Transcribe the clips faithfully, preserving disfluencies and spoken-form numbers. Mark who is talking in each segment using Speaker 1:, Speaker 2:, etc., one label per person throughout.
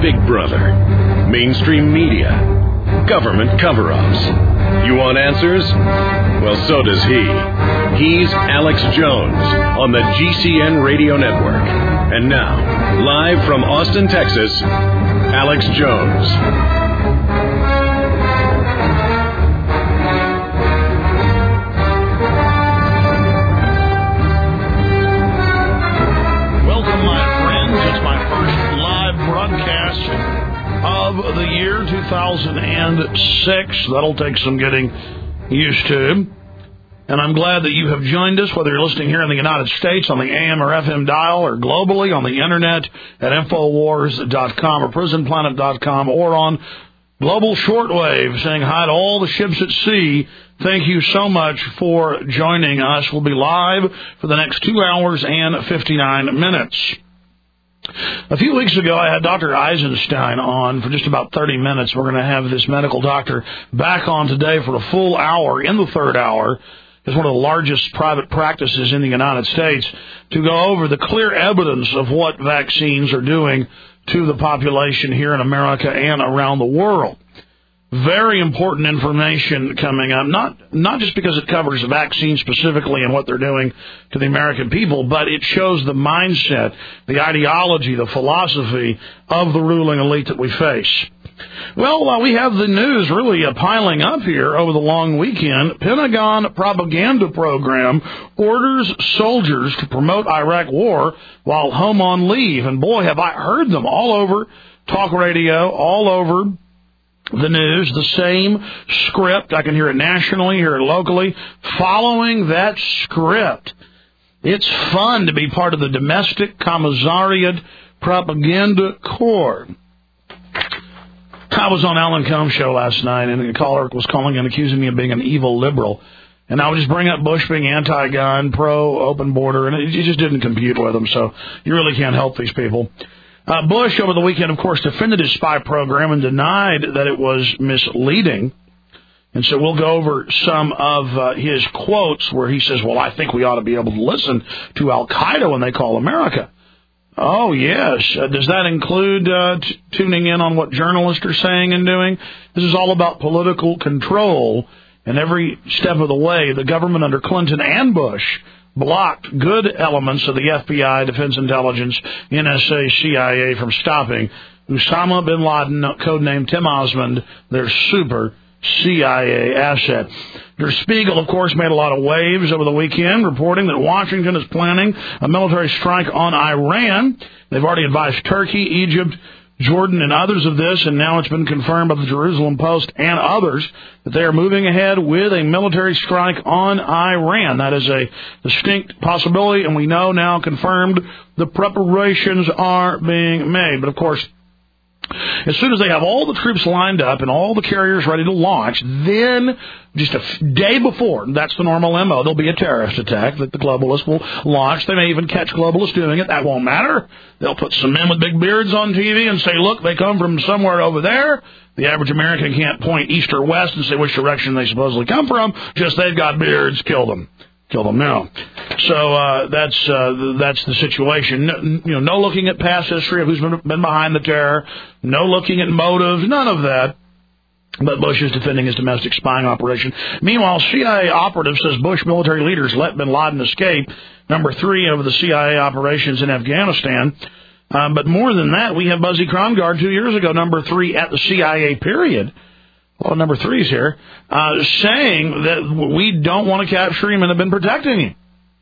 Speaker 1: Big Brother, mainstream media, government cover-ups. You want answers? Well, so does he. He's Alex Jones on the G C N Radio Network. And now, live from Austin, Texas, Alex Jones.
Speaker 2: Welcome, my friends. It's my first live broadcast of the year two thousand six. That'll take some getting used to. And I'm glad that you have joined us, whether you're listening here in the United States on the A M or F M dial, or globally on the internet at Infowars dot com or Prison Planet dot com, or on global shortwave, saying hi to all the ships at sea. Thank you so much for joining us. We'll be live for the next two hours and fifty-nine minutes. A few weeks ago, I had Doctor Eisenstein on for just about thirty minutes. We're going to have this medical doctor back on today for a full hour in the third hour. It's one of the largest private practices in the United States to go over the clear evidence of what vaccines are doing to the population here in America and around the world. Very important information coming up, not not just because it covers vaccines specifically and what they're doing to the American people, but it shows the mindset, the ideology, the philosophy of the ruling elite that we face. Well, uh, we have the news really uh, piling up here over the long weekend. Pentagon propaganda program orders soldiers to promote Iraq war while home on leave. And boy, have I heard them all over talk radio, all over the news, the same script. I can hear it nationally, hear it locally, following that script. It's fun to be part of the domestic commissariat propaganda corps. I was on Alan Combs' show last night, and a caller was calling and accusing me of being an evil liberal. And I would just bring up Bush being anti-gun, pro-open border, and it just didn't compute with them, so you really can't help these people. Uh, Bush, over the weekend, of course, defended his spy program and denied that it was misleading. And so we'll go over some of uh, his quotes where he says, well, I think we ought to be able to listen to Al-Qaeda when they call America. Oh, yes. Uh, does that include uh, t- tuning in on what journalists are saying and doing? This is all about political control. And every step of the way, the government under Clinton and Bush blocked good elements of the F B I, Defense Intelligence, N S A, C I A from stopping Osama bin Laden, codenamed Tim Osmond, their super C I A asset. Der Spiegel, of course, made a lot of waves over the weekend, reporting that Washington is planning a military strike on Iran. They've already advised Turkey, Egypt, Jordan, and others of this, and now it's been confirmed by the Jerusalem Post and others that they are moving ahead with a military strike on Iran. That is a distinct possibility, and we know now, confirmed, the preparations are being made. But, of course, as soon as they have all the troops lined up and all the carriers ready to launch, then just a f- day before, that's the normal M O, there'll be a terrorist attack that the globalists will launch. They may even catch globalists doing it. That won't matter. They'll put some men with big beards on T V and say, look, they come from somewhere over there. The average American can't point east or west and say which direction they supposedly come from. Just they've got beards. Kill them. Kill them now. So uh, that's uh, that's the situation. No, you know, no looking at past history of who's been, been behind the terror. No looking at motives. None of that. But Bush is defending his domestic spying operation. Meanwhile, C I A operative says Bush military leaders let bin Laden escape. Number three over the C I A operations in Afghanistan. Um, but more than that, we have Buzzy Krongard two years ago, number three at the C I A period. Well, number three's here, uh, saying that we don't want to capture him and have been protecting him.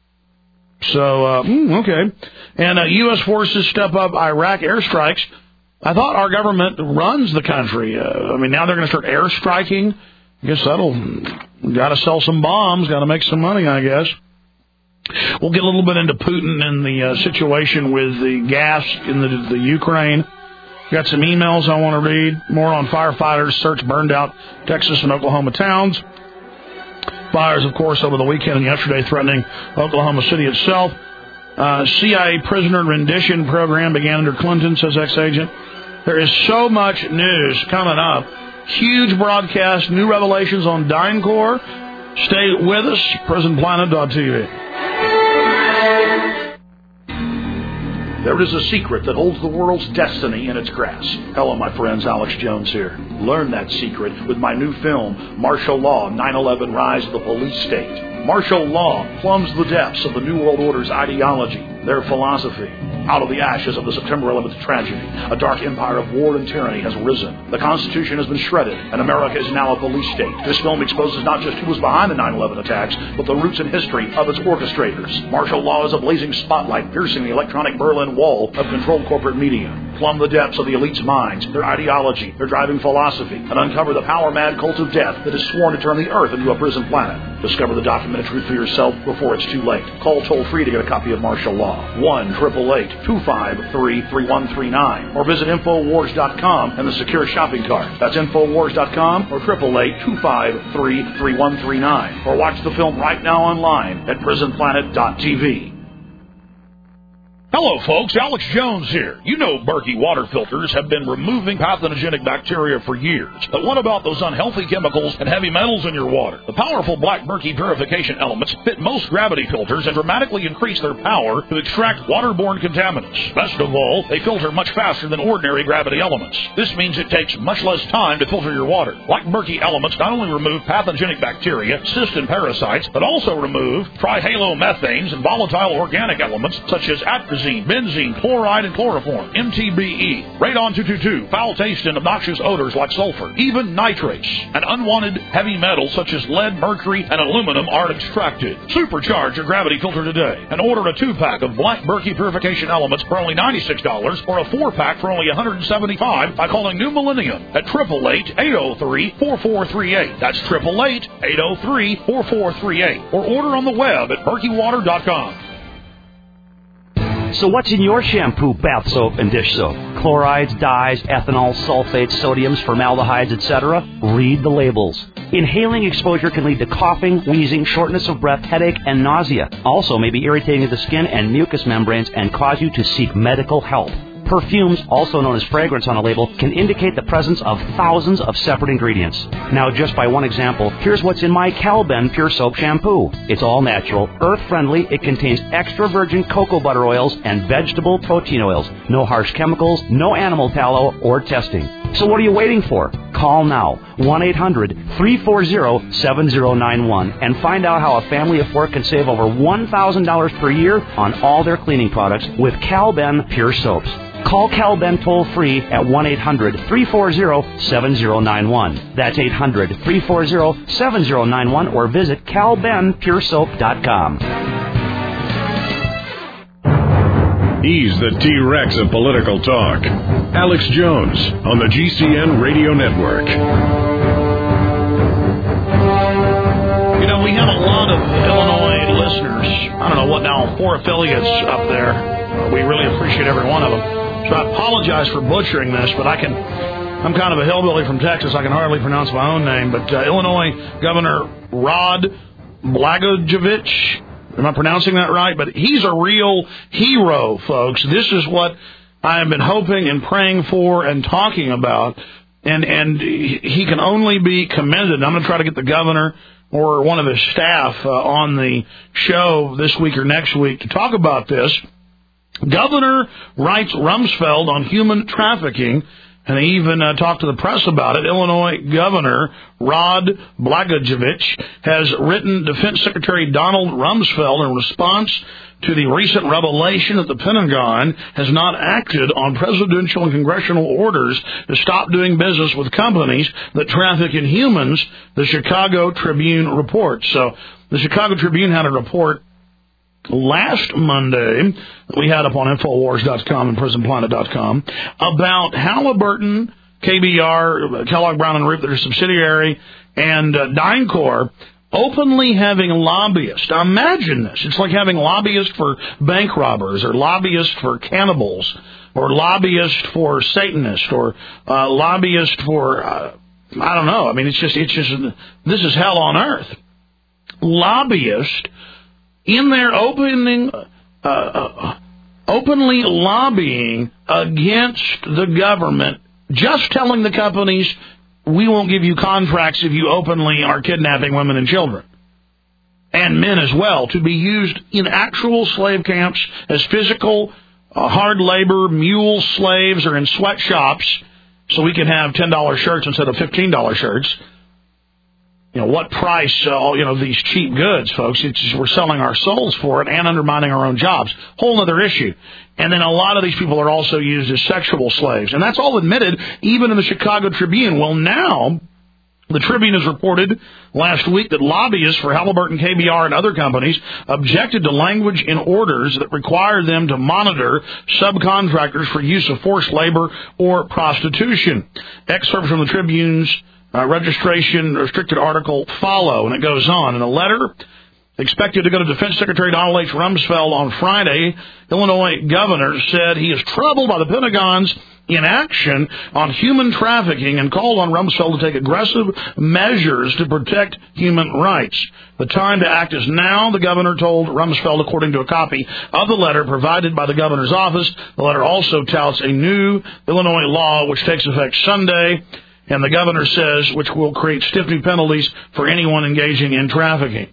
Speaker 2: So, uh, mm, okay. And uh, U S forces step up Iraq airstrikes. I thought our government runs the country. Uh, I mean, now they're going to start airstriking. I guess that'll, got to sell some bombs, got to make some money, I guess. We'll get a little bit into Putin and the uh, situation with the gas in the, the Ukraine. Got some emails I want to read. More on firefighters. Search burned out Texas and Oklahoma towns. Fires, of course, over the weekend and yesterday threatening Oklahoma City itself. Uh, C I A prisoner rendition program began under Clinton, says ex-agent. There is so much news coming up. Huge broadcast, new revelations on DynCorp. Stay with us, prison planet dot t v. There is a secret that holds the world's destiny in its grasp. Hello, my friends. Alex Jones here. Learn that secret with my new film, Martial Law, nine eleven Rise of the Police State. Martial law plumbs the depths of the New World Order's ideology, their philosophy. Out of the ashes of the September eleventh tragedy, a dark empire of war and tyranny has risen. The Constitution has been shredded, and America is now a police state. This film exposes not just who was behind the nine eleven attacks, but the roots and history of its orchestrators. Martial law is a blazing spotlight piercing the electronic Berlin Wall of controlled corporate media. Plumb the depths of the elite's minds, their ideology, their driving philosophy, and uncover the power-mad cult of death that is sworn to turn the earth into a prison planet. Discover the documented truth for yourself before it's too late. Call toll-free to get a copy of Martial Law. one eight eight eight, two five three, three one three nine. Or visit Infowars dot com and the secure shopping cart. That's Infowars dot com or eight eight eight, two five three, three one three nine. Or watch the film right now online at prison planet dot t v. Hello, folks. Alex Jones here. You know Berkey water filters have been removing pathogenic bacteria for years. But what about those unhealthy chemicals and heavy metals in your water? The powerful Black Berkey purification elements fit most gravity filters and dramatically increase their power to extract waterborne contaminants. Best of all, they filter much faster than ordinary gravity elements. This means it takes much less time to filter your water. Black Berkey elements not only remove pathogenic bacteria, cysts, and parasites, but also remove trihalomethanes and volatile organic elements such as atrazine, benzene, chloride, and chloroform, M T B E, radon two twenty-two, foul taste and obnoxious odors like sulfur, even nitrates, and unwanted heavy metals such as lead, mercury, and aluminum are extracted. Supercharge your gravity filter today and order a two-pack of Black Berkey purification elements for only ninety-six dollars or a four-pack for only one hundred seventy-five dollars by calling New Millennium at eight eight eight, eight zero three, four four three eight. That's eight eight eight, eight zero three, four four three eight. Or order on the web at berkey water dot com.
Speaker 3: So what's in your shampoo, bath soap, and dish soap? Chlorides, dyes, ethanol, sulfates, sodiums, formaldehydes, et cetera? Read the labels. Inhaling exposure can lead to coughing, wheezing, shortness of breath, headache, and nausea. Also may be irritating to the skin and mucous membranes and cause you to seek medical help. Perfumes, also known as fragrance on a label, can indicate the presence of thousands of separate ingredients. Now, just by one example, here's what's in my Calben Pure Soap Shampoo. It's all natural, earth-friendly, it contains extra virgin cocoa butter oils and vegetable protein oils. No harsh chemicals, no animal tallow, or testing. So what are you waiting for? Call now, one eight hundred, three four zero, seven zero nine one, and find out how a family of four can save over one thousand dollars per year on all their cleaning products with Calben Pure Soaps. Call Calben toll-free at one eight hundred, three four zero, seven zero nine one. That's eight hundred, three four zero, seven zero nine one or visit cal ben pure soap dot com.
Speaker 1: He's the T-Rex of political talk. Alex Jones on the G C N Radio Network.
Speaker 2: You know, we have a lot of Illinois listeners. I don't know what now, four affiliates up there. We really appreciate every one of them. So I apologize for butchering this, but I can, I'm kind of a hillbilly from Texas. I can hardly pronounce my own name. But uh, Illinois Governor Rod Blagojevich, am I pronouncing that right? But he's a real hero, folks. This is what I have been hoping and praying for and talking about. And, and he can only be commended. I'm going to try to get the governor or one of his staff uh, on the show this week or next week to talk about this. Governor writes Rumsfeld on human trafficking, and he even uh, talked to the press about it. Illinois Governor Rod Blagojevich has written Defense Secretary Donald Rumsfeld in response to the recent revelation that the Pentagon has not acted on presidential and congressional orders to stop doing business with companies that traffic in humans, the Chicago Tribune reports. So the Chicago Tribune had a report last Monday that we had up on Infowars dot com and prison planet dot com about Halliburton, K B R, Kellogg Brown and Root, that are subsidiary, and uh, DynCorp openly having lobbyists. Now imagine this. It's like having lobbyists for bank robbers or lobbyists for cannibals or lobbyists for Satanists or uh, lobbyists for, uh, I don't know. I mean, it's just, it's just, this is hell on earth. Lobbyists in their opening, uh, uh, openly lobbying against the government, just telling the companies, we won't give you contracts if you openly are kidnapping women and children. And men as well, to be used in actual slave camps as physical uh, hard labor mule slaves are in sweatshops so we can have ten dollar shirts instead of fifteen dollar shirts. You know, what price, uh, you know, these cheap goods, folks, it's just, we're selling our souls for it and undermining our own jobs. Whole other issue. And then a lot of these people are also used as sexual slaves. And that's all admitted, even in the Chicago Tribune. Well, now, the Tribune has reported last week that lobbyists for Halliburton, K B R, and other companies objected to language in orders that required them to monitor subcontractors for use of forced labor or prostitution. Excerpts from the Tribune's uh, registration restricted article follow, and it goes on. In a letter expected to go to Defense Secretary Donald H. Rumsfeld on Friday, Illinois governor said he is troubled by the Pentagon's inaction on human trafficking and called on Rumsfeld to take aggressive measures to protect human rights. The time to act is now, the governor told Rumsfeld, according to a copy of the letter provided by the governor's office. The letter also touts a new Illinois law which takes effect Sunday, and the governor says which will create stiff new penalties for anyone engaging in trafficking.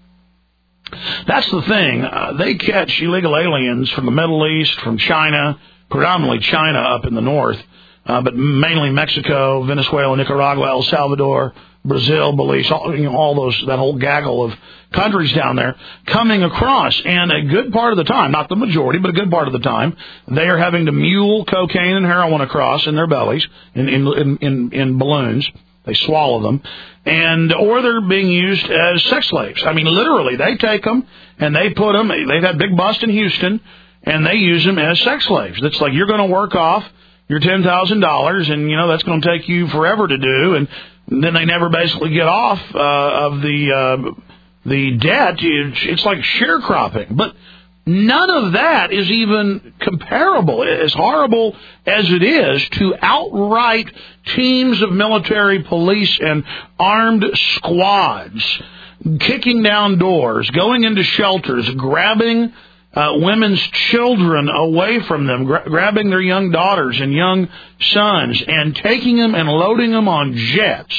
Speaker 2: That's the thing. Uh, they catch illegal aliens from the Middle East, from China, predominantly China up in the north, uh, but mainly Mexico, Venezuela, Nicaragua, El Salvador, Brazil, Belize, all, you know, all those, that whole gaggle of countries down there coming across. And a good part of the time, not the majority, but a good part of the time, they are having to mule cocaine and heroin across in their bellies, in, in, in, in balloons. They swallow them. And, or they're being used as sex slaves. I mean, literally, they take them and they put them, they've had big bust in Houston, and they use them as sex slaves. It's like, you're going to work off your ten thousand dollars, and, you know, that's going to take you forever to do, and then they never basically get off uh, of the uh, the debt. It's like sharecropping. But none of that is even comparable, as horrible as it is, to outright teams of military, police, and armed squads kicking down doors, going into shelters, grabbing Uh, women's children away from them, gra- grabbing their young daughters and young sons and taking them and loading them on jets.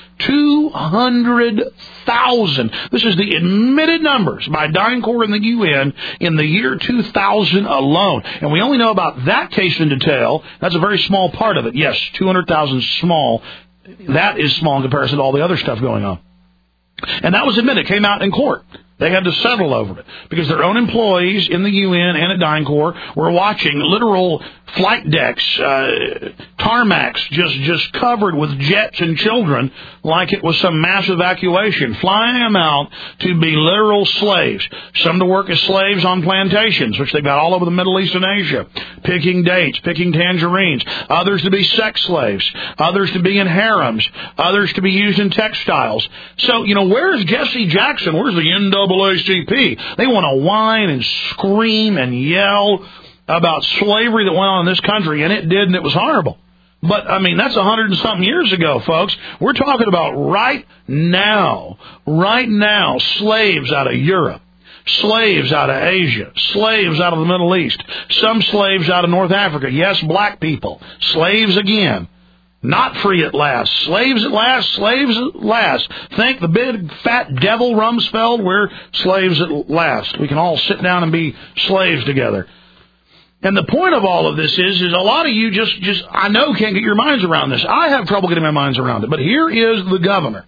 Speaker 2: two hundred thousand. This is the admitted numbers by DynCorp and the U N in the year two thousand alone. And we only know about that case in detail. That's a very small part of it. Yes, two hundred thousand is small. That is small in comparison to all the other stuff going on. And that was admitted. It came out in court. They had to settle over it because their own employees in the U N and at DynCorp were watching literal flight decks, uh, tarmacs just, just covered with jets and children like it was some mass evacuation, flying them out to be literal slaves. Some to work as slaves on plantations, which they got all over the Middle East and Asia, picking dates, picking tangerines. Others to be sex slaves. Others to be in harems. Others to be used in textiles. So, you know, where's Jesse Jackson? Where's the N double A C P? They want to whine and scream and yell about slavery that went on in this country, and it did, and it was horrible. But, I mean, that's a hundred and something years ago, folks. We're talking about right now, right now, slaves out of Europe, slaves out of Asia, slaves out of the Middle East, some slaves out of North Africa. Yes, black people, slaves again. Not free at last. Slaves at last, slaves at last. Think the big fat devil Rumsfeld, we're slaves at last. We can all sit down and be slaves together. And the point of all of this is, is a lot of you just, just, I know, can't get your minds around this. I have trouble getting my minds around it. But here is the governor.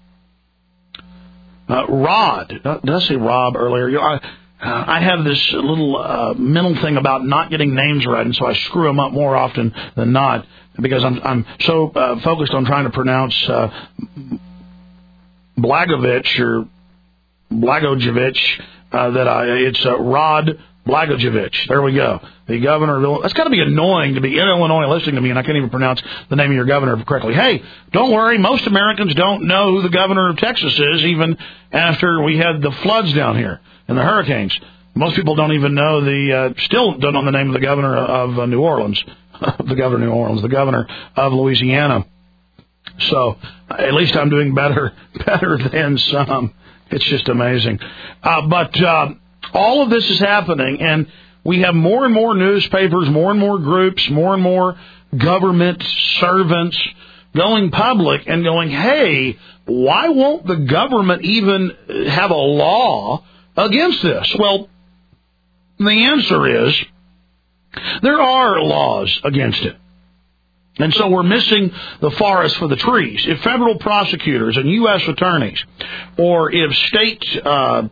Speaker 2: Uh, Rod. Did I say Rob earlier? You know, I, uh, I have this little uh, mental thing about not getting names right, and so I screw them up more often than not because I'm, I'm so uh, focused on trying to pronounce uh, Blagojevich or Blagojevich uh, that I, it's uh, Rod Blagojevich. There we go. The governor of Illinois. That's got to be annoying to be in Illinois listening to me, and I can't even pronounce the name of your governor correctly. Hey, don't worry. Most Americans don't know who the governor of Texas is, even after we had the floods down here and the hurricanes. Most people don't even know the, uh, still don't know the name of the governor of uh, New Orleans, the governor of New Orleans, the governor of Louisiana. So at least I'm doing better, better than some. It's just amazing. Uh, but, uh, all of this is happening, and we have more and more newspapers, more and more groups, more and more government servants going public and going, hey, why won't the government even have a law against this? Well, the answer is There are laws against it. And so we're missing the forest for the trees. If federal prosecutors and U S attorneys, or if state uh,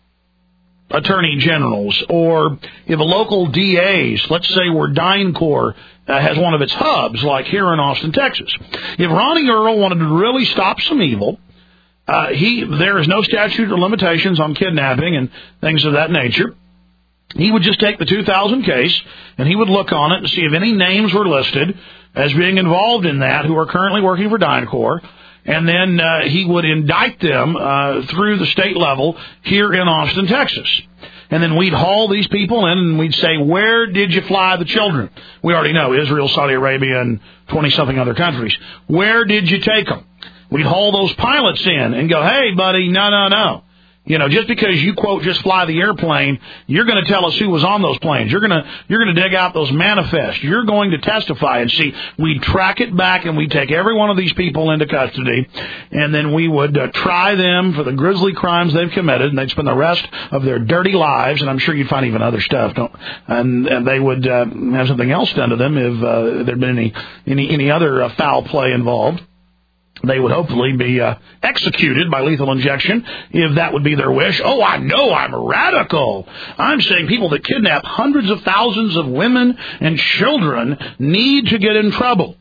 Speaker 2: attorney generals, or if a local D As, let's say where DynCorp uh, has one of its hubs, like here in Austin, Texas, if Ronnie Earl wanted to really stop some evil, uh, he there is no statute of limitations on kidnapping and things of that nature. He would just take the two thousand case, and he would look on it and see if any names were listed as being involved in that who are currently working for DynCorp, and then uh, he would indict them uh, through the state level here in Austin, Texas. And then we'd haul these people in, and we'd say, where did you fly the children? We already know, Israel, Saudi Arabia, and twenty-something other countries. Where did you take them? We'd haul those pilots in and go, hey, buddy, no, no, no. You know, just because you, quote, just fly the airplane, you're going to tell us who was on those planes. You're going to you're going to dig out those manifests. You're going to testify. And see, we'd track it back, and we'd take every one of these people into custody, and then we would uh, try them for the grisly crimes they've committed, and they'd spend the rest of their dirty lives, and I'm sure you'd find even other stuff, don't, and, and they would uh, have something else done to them if uh, there'd been any, any, any other uh, foul play involved. They would hopefully be uh, executed by lethal injection if that would be their wish. Oh, I know I'm radical. I'm saying people that kidnap hundreds of thousands of women and children need to get in trouble.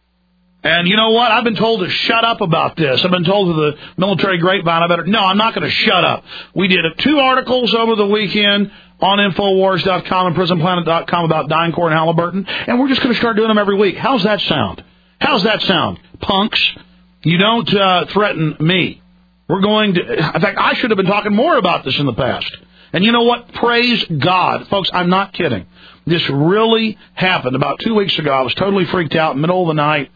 Speaker 2: And you know what? I've been told to shut up about this. I've been told to the military grapevine, I better... No, I'm not going to shut up. We did two articles over the weekend on Infowars dot com and Prison Planet dot com about DynCorp and Halliburton, and we're just going to start doing them every week. How's that sound? How's that sound, punks? You don't uh, threaten me. We're going to... In fact, I should have been talking more about this in the past. And you know what? Praise God. Folks, I'm not kidding. This really happened. About two weeks ago, I was totally freaked out in the middle of the night.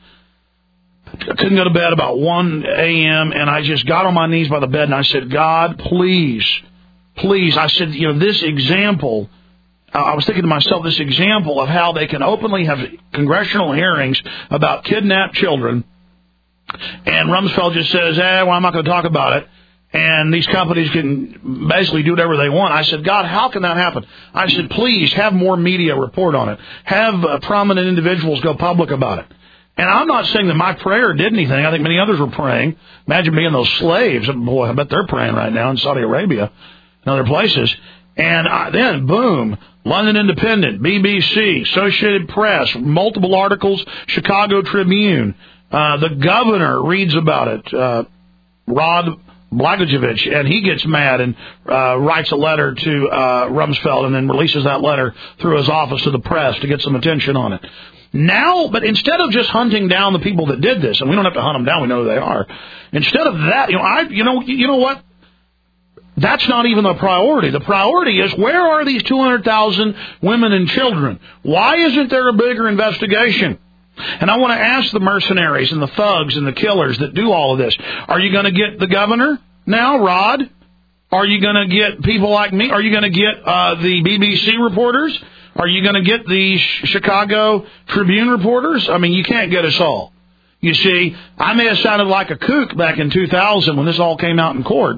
Speaker 2: I couldn't go to bed about one a.m., and I just got on my knees by the bed, and I said, God, please, please. I said, you know, this example... Uh, I was thinking to myself, this example of how they can openly have congressional hearings about kidnapped children... And Rumsfeld just says, eh, well, I'm not going to talk about it. And these companies can basically do whatever they want. I said, God, how can that happen? I said, please have more media report on it. Have uh, prominent individuals go public about it. And I'm not saying that my prayer did anything. I think many others were praying. Imagine being those slaves. Boy, I bet they're praying right now in Saudi Arabia and other places. And I, then, boom, London Independent, B B C, Associated Press, multiple articles, Chicago Tribune. Uh, the governor reads about it, uh, Rod Blagojevich, and he gets mad and uh, writes a letter to uh, Rumsfeld and then releases that letter through his office to the press to get some attention on it. Now, but instead of just hunting down the people that did this, and we don't have to hunt them down, we know who they are. Instead of that, you know, I, you know, you know what? That's not even the priority. The priority is, where are these two hundred thousand women and children? Why isn't there a bigger investigation? And I want to ask the mercenaries and the thugs and the killers that do all of this, are you going to get the governor now, Rod? Are you going to get people like me? Are you going to get uh, the B B C reporters? Are you going to get the Chicago Tribune reporters? I mean, you can't get us all. You see, I may have sounded like a kook back in two thousand when this all came out in court.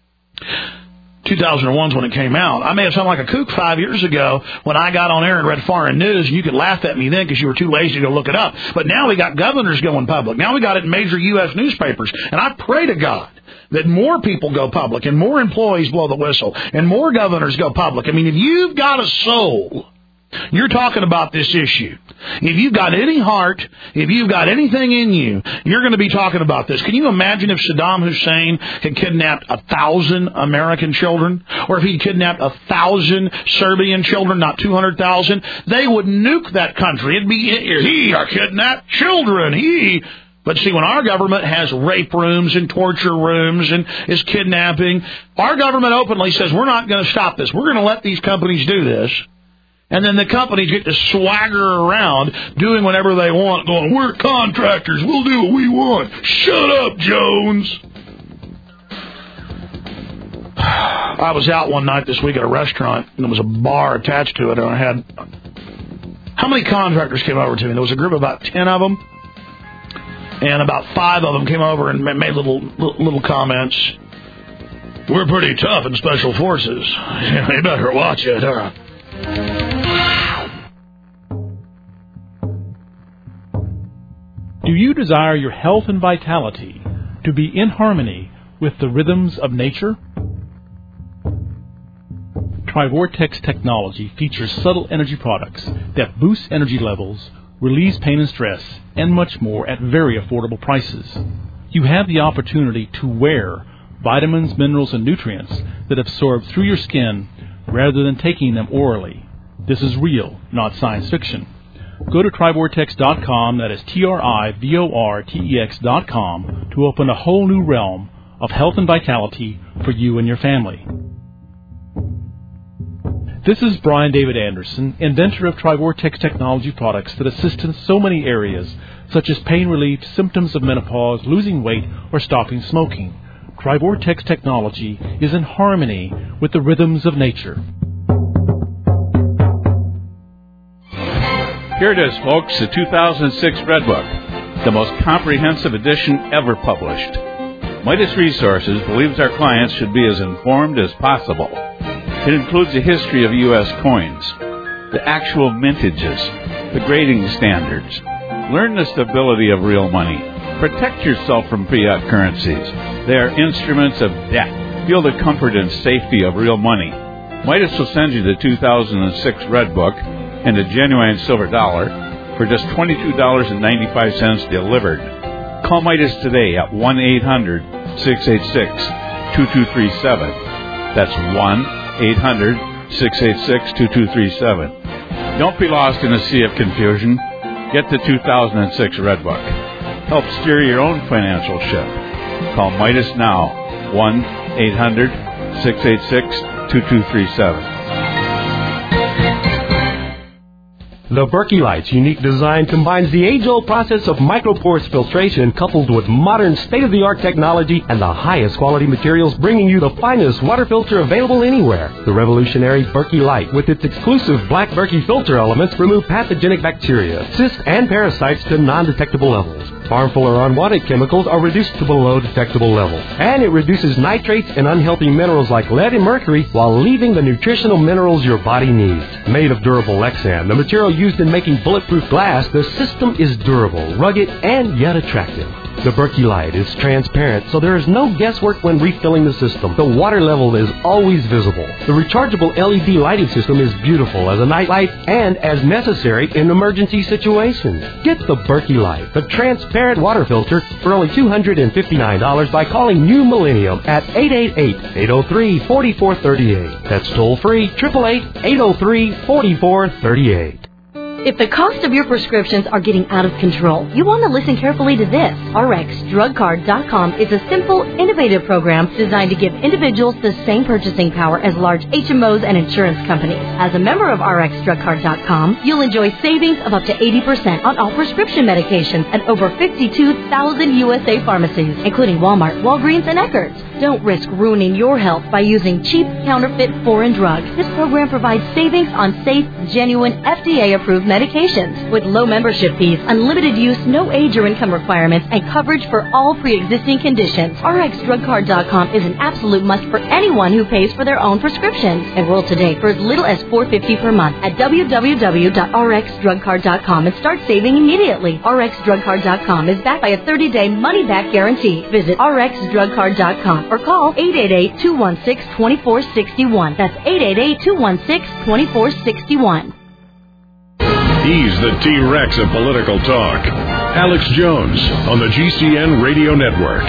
Speaker 2: two thousand one is when it came out. I may have sounded like a kook five years ago when I got on air and read Foreign News, and you could laugh at me then because you were too lazy to go look it up. But now we got governors going public. Now we got it in major U S newspapers. And I pray to God that more people go public and more employees blow the whistle and more governors go public. I mean, if you've got a soul, you're talking about this issue. If you've got any heart, if you've got anything in you, you're going to be talking about this. Can you imagine if Saddam Hussein had kidnapped a thousand American children? Or if he'd kidnapped a thousand Serbian children, not two hundred thousand? They would nuke that country. It'd be, he are kidnapped children. He... But see, when our government has rape rooms and torture rooms and is kidnapping, our government openly says, we're not going to stop this. We're going to let these companies do this. And then the companies get to swagger around doing whatever they want, going, we're contractors, we'll do what we want. Shut up, Jones. I was out one night this week at a restaurant, and there was a bar attached to it, and I had... How many contractors came over to me? There was a group of about ten of them, and about five of them came over and made little little comments. We're pretty tough in Special Forces. You better watch it, huh?
Speaker 4: desire your health and vitality to be in harmony with the rhythms of nature? TriVortex technology features subtle energy products that boost energy levels, relieves pain and stress, and much more at very affordable prices. You have the opportunity to wear vitamins, minerals, and nutrients that absorb through your skin rather than taking them orally. This is real, not science fiction. Go to tri vortex dot com, that is T R I V O R T E X dot com, to open a whole new realm of health and vitality for you and your family. This is Brian David Anderson, inventor of TriVortex technology products that assist in so many areas, such as pain relief, symptoms of menopause, losing weight, or stopping smoking. TriVortex technology is in harmony with the rhythms of nature.
Speaker 5: Here it is, folks, the two thousand six Red Book, the most comprehensive edition ever published. Midas Resources believes our clients should be as informed as possible. It includes a history of U S coins, the actual mintages, the grading standards. Learn the stability of real money. Protect yourself from fiat currencies. They are instruments of debt. Feel the comfort and safety of real money. Midas will send you the two thousand six Red Book and a genuine silver dollar for just twenty-two dollars and ninety-five cents delivered. Call Midas today at one eight hundred six eight six two two three seven. That's one eight hundred six eight six two two three seven. Don't be lost in a sea of confusion. Get the two thousand six Red Book. Help steer your own financial ship. Call Midas now, one eight hundred six eight six two two three seven.
Speaker 6: The Berkey Light's unique design combines the age-old process of micropores filtration coupled with modern state-of-the-art technology and the highest quality materials, bringing you the finest water filter available anywhere. The revolutionary Berkey Light, with its exclusive black Berkey filter elements, remove pathogenic bacteria, cysts, and parasites to non-detectable levels. Harmful or unwanted chemicals are reduced to below detectable levels. And it reduces nitrates and unhealthy minerals like lead and mercury while leaving the nutritional minerals your body needs. Made of durable Lexan, the material used in making bulletproof glass, the system is durable, rugged, and yet attractive. The Berkey Light is transparent, so there is no guesswork when refilling the system. The water level is always visible. The rechargeable L E D lighting system is beautiful as a night light and as necessary in emergency situations. Get the Berkey Light, the transparent water filter, for only two hundred fifty-nine dollars by calling New Millennium at eight eight eight, eight oh three, four four three eight. That's toll free, eight eight eight, eight oh three, four four three eight.
Speaker 7: If the cost of your prescriptions are getting out of control, you want to listen carefully to this. R X Drug Card dot com is a simple, innovative program designed to give individuals the same purchasing power as large H M Os and insurance companies. As a member of R X Drug Card dot com, you'll enjoy savings of up to eighty percent on all prescription medications at over fifty-two thousand U S A pharmacies, including Walmart, Walgreens, and Eckerd's. Don't risk ruining your health by using cheap, counterfeit, foreign drugs. This program provides savings on safe, genuine, F D A-approved medications with low membership fees, unlimited use, no age or income requirements, and coverage for all pre-existing conditions. R X Drug Card dot com is an absolute must for anyone who pays for their own prescriptions. Enroll today for as little as four dollars and fifty cents per month at w w w dot r x drug card dot com and start saving immediately. R X Drug Card dot com is backed by a thirty-day money-back guarantee. Visit R X Drug Card dot com or call eight eight eight, two one six, two four six one. That's eight eight eight, two one six, two four six one.
Speaker 1: He's the T-Rex of political talk. Alex Jones on the G C N Radio Network.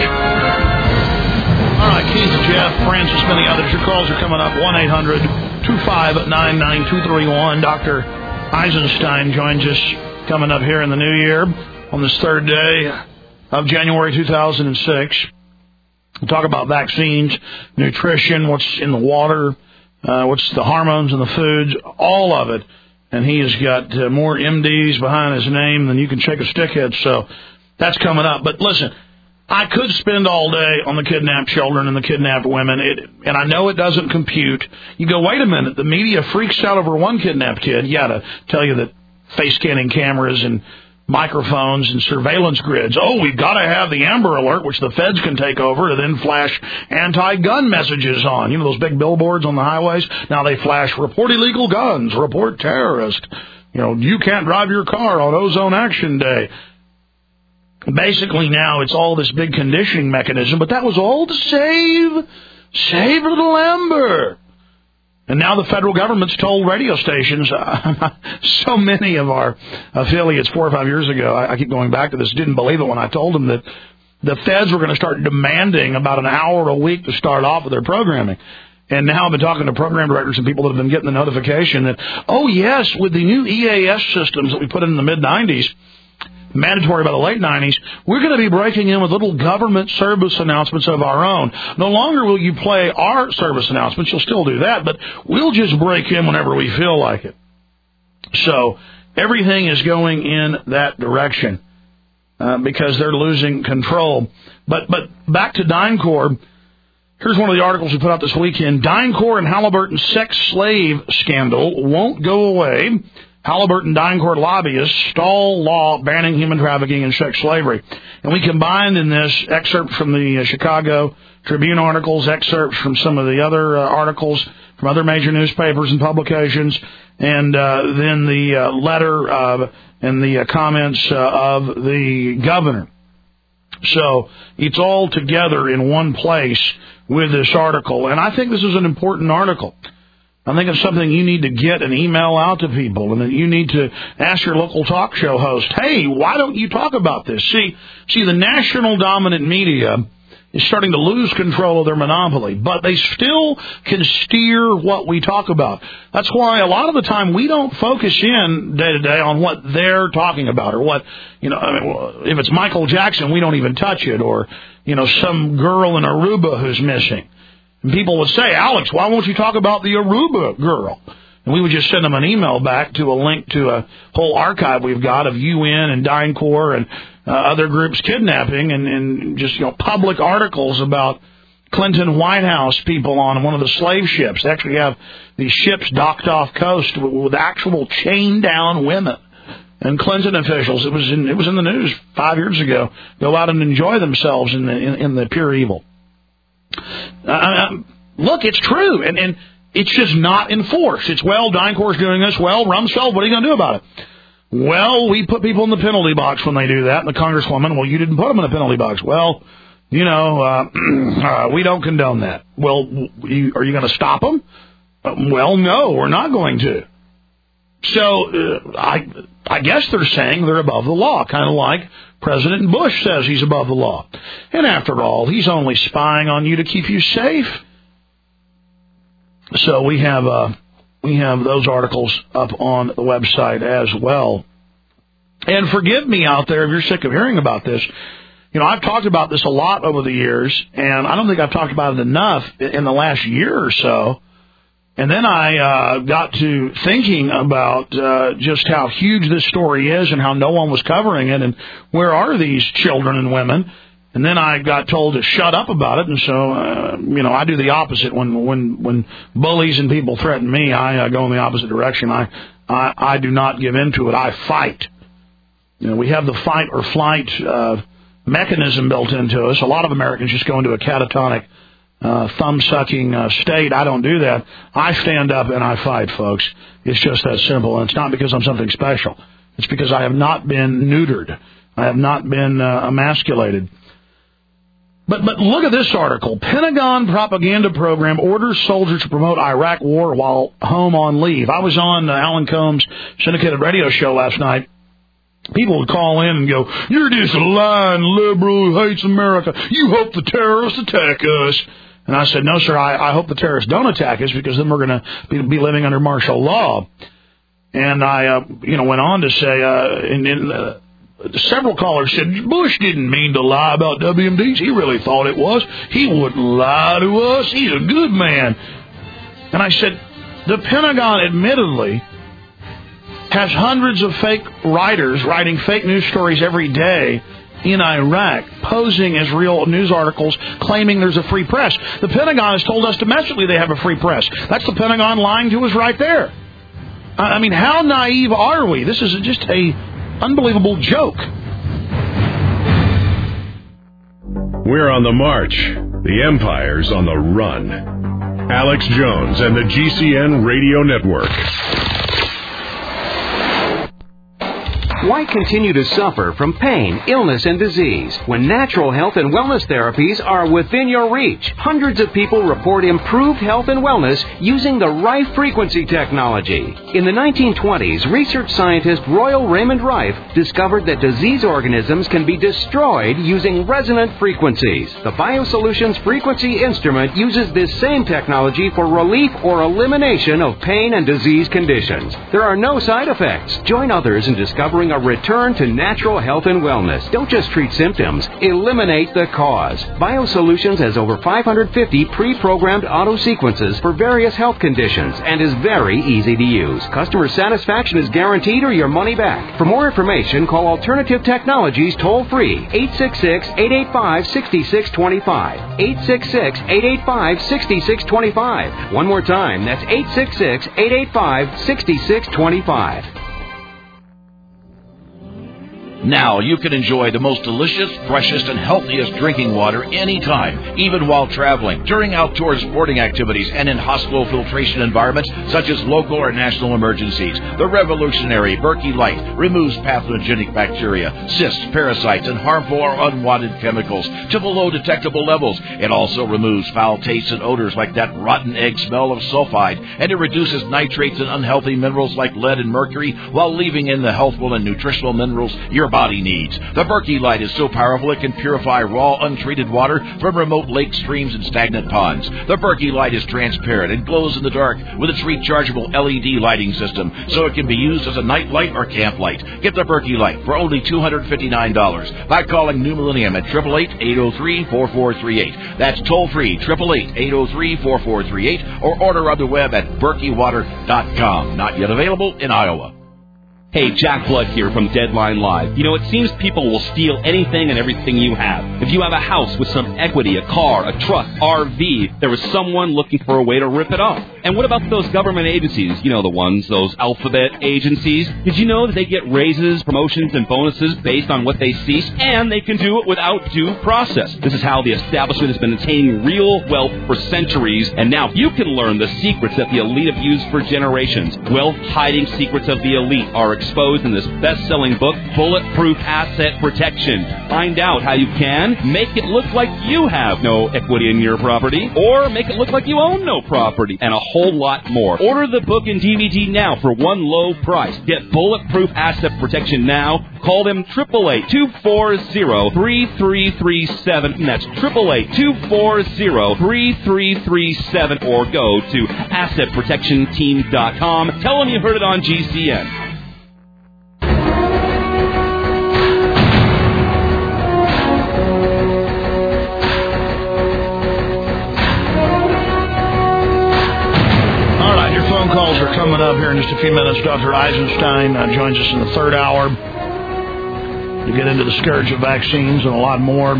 Speaker 2: All right, Keith, Jeff, Francis, many others. Your calls are coming up. one eight hundred two five nine nine two three one. Doctor Eisenstein joins us coming up here in the new year on this third day of January two thousand six. We'll talk about vaccines, nutrition, what's in the water, uh, what's the hormones in the foods, all of it. And he has got uh, more M Ds behind his name than you can shake a stick at, so that's coming up. But listen, I could spend all day on the kidnapped children and the kidnapped women, it, and I know it doesn't compute. You go, wait a minute, the media freaks out over one kidnapped kid. Yeah, to tell you that face scanning cameras and microphones and surveillance grids. Oh, we've got to have the Amber Alert, which the feds can take over to then flash anti-gun messages on. You know those big billboards on the highways? Now they flash, report illegal guns, report terrorist. You know, you can't drive your car on Ozone Action Day. basically now it's all this big conditioning mechanism, but that was all to save, save little Amber. And now the federal government's told radio stations, uh, so many of our affiliates four or five years ago, I, I keep going back to this, didn't believe it when I told them that the feds were going to start demanding about an hour a week to start off with their programming. And now I've been talking to program directors and people that have been getting the notification that, oh, yes, with the new E A S systems that we put in the mid nineties, mandatory by the late nineties, we're going to be breaking in with little government service announcements of our own. No longer will you play our service announcements. You'll still do that, but we'll just break in whenever we feel like it. So everything is going in that direction uh, because they're losing control. But but back to DynCorp. Here's one of the articles we put out this weekend. DynCorp and Halliburton sex slave scandal won't go away. Halliburton DynCorp lobbyists stall law banning human trafficking and sex slavery. And we combined in this excerpts from the uh, Chicago Tribune articles, excerpts from some of the other uh, articles from other major newspapers and publications, and uh, then the uh, letter uh, and the uh, comments uh, of the governor. So it's all together in one place with this article. And I think this is an important article. I think it's something you need to get an email out to people, and that you need to ask your local talk show host, hey, why don't you talk about this? See, see, the national dominant media is starting to lose control of their monopoly, but they still can steer what we talk about. That's why a lot of the time we don't focus in day to day on what they're talking about, or what, you know, I mean, if it's Michael Jackson, we don't even touch it, or, you know, some girl in Aruba who's missing. And people would say, Alex, why won't you talk about the Aruba girl? And we would just send them an email back to a link to a whole archive we've got of U N and DynCorp and uh, other groups kidnapping, and, and just, you know, public articles about Clinton White House people on one of the slave ships. They actually have these ships docked off coast with, with actual chained down women. And Clinton officials, it was in, it was in the news five years ago, go out and enjoy themselves in the, in, in the pure evil. Uh, look, it's true, and, and it's just not enforced. It's, well, DynCorp's doing this. Well, Rumsfeld, what are you going to do about it? Well, we put people in the penalty box when they do that. And the congresswoman, well, you didn't put them in the penalty box. Well, you know, uh, uh, we don't condone that. Well, you, are you going to stop them? Uh, well, no, we're not going to. So uh, I, I guess they're saying they're above the law, kind of like President Bush says he's above the law. And after all, he's only spying on you to keep you safe. So we have uh, we have those articles up on the website as well. And forgive me out there if you're sick of hearing about this. You know, I've talked about this a lot over the years, and I don't think I've talked about it enough in the last year or so. And then I uh, got to thinking about uh, just how huge this story is and how no one was covering it, and where are these children and women? And then I got told to shut up about it, and so, uh, you know, I do the opposite. When when when bullies and people threaten me, I uh, go in the opposite direction. I, I I do not give in to it. I fight. You know, we have the fight or flight uh, mechanism built into us. A lot of Americans just go into a catatonic Uh, thumb-sucking uh, state. I don't do that. I stand up and I fight, folks. It's just that simple. And it's not because I'm something special. It's because I have not been neutered. I have not been uh, emasculated. But but look at this article. Pentagon propaganda program orders soldiers to promote Iraq war while home on leave. I was on uh, Alan Combs' syndicated radio show last night. People would call in and go, you're just a lying liberal who hates America. You hope the terrorists attack us. And I said, no, sir, I, I hope the terrorists don't attack us, because then we're going to be, be living under martial law. And I, uh, you know, went on to say, uh, and, and uh, several callers said, Bush didn't mean to lie about W M Ds. He really thought it was. He wouldn't lie to us. He's a good man. And I said, the Pentagon admittedly has hundreds of fake writers writing fake news stories every day in Iraq, posing as real news articles, claiming there's a free press. The Pentagon has told us domestically they have a free press. That's the Pentagon lying to us right there. I mean, how naive are we? This is just a unbelievable joke.
Speaker 1: We're on the march. The empire's on the run. Alex Jones and the G C N Radio Network.
Speaker 8: Why continue to suffer from pain, illness, and disease when natural health and wellness therapies are within your reach? Hundreds of people report improved health and wellness using the Rife frequency technology. In the nineteen twenties, research scientist Royal Raymond Rife discovered that disease organisms can be destroyed using resonant frequencies. The BioSolutions frequency instrument uses this same technology for relief or elimination of pain and disease conditions. There are no side effects. Join others in discovering a return to natural health and wellness. Don't just treat symptoms. Eliminate the cause. BioSolutions has over five hundred fifty pre-programmed auto sequences for various health conditions and is very easy to use. Customer satisfaction is guaranteed or your money back. For more information, call Alternative Technologies toll-free, eight six six, eight eight five, six six two five, eight six six, eight eight five, six six two five. One more time, that's eight six six, eight eight five, six six two five.
Speaker 9: Now you can enjoy the most delicious, freshest, and healthiest drinking water anytime, even while traveling, during outdoor sporting activities, and in hospital filtration environments such as local or national emergencies. The revolutionary Berkey Light removes pathogenic bacteria, cysts, parasites, and harmful or unwanted chemicals to below detectable levels. It also removes foul tastes and odors like that rotten egg smell of sulfide, and it reduces nitrates and unhealthy minerals like lead and mercury while leaving in the healthful and nutritional minerals your body needs. The Berkey Light is so powerful it can purify raw, untreated water from remote lakes, streams, and stagnant ponds. The Berkey Light is transparent and glows in the dark with its rechargeable L E D lighting system, so it can be used as a night light or camp light. Get the Berkey Light for only two hundred fifty-nine dollars by calling New Millennium at eight eight eight, eight oh three, four four three eight. That's toll-free, eight eight eight, eight oh three, four four three eight, or order on the web at berkey water dot com. Not yet available in Iowa.
Speaker 10: Hey, Jack Blood here from Deadline Live. You know, it seems people will steal anything and everything you have. If you have a house with some equity, a car, a truck, R V, there is someone looking for a way to rip it off. And what about those government agencies? You know the ones, those alphabet agencies. Did you know that they get raises, promotions, and bonuses based on what they cease? And they can do it without due process. This is how the establishment has been attaining real wealth for centuries. And now you can learn the secrets that the elite have used for generations. Wealth-hiding secrets of the elite are exposed in this best-selling book, Bulletproof Asset Protection. Find out how you can make it look like you have no equity in your property, or make it look like you own no property, and a whole lot more. Order the book and D V D now for one low price. Get Bulletproof Asset Protection now. Call them eight eight eight, two four zero, three three three seven. And that's eight eight eight, two four zero, three three three seven. Or go to asset protection team dot com. Tell them you heard it on G C N.
Speaker 2: Calls are coming up here in just a few minutes. Doctor Eisenstein uh, joins us in the third hour to get into the scourge of vaccines and a lot more.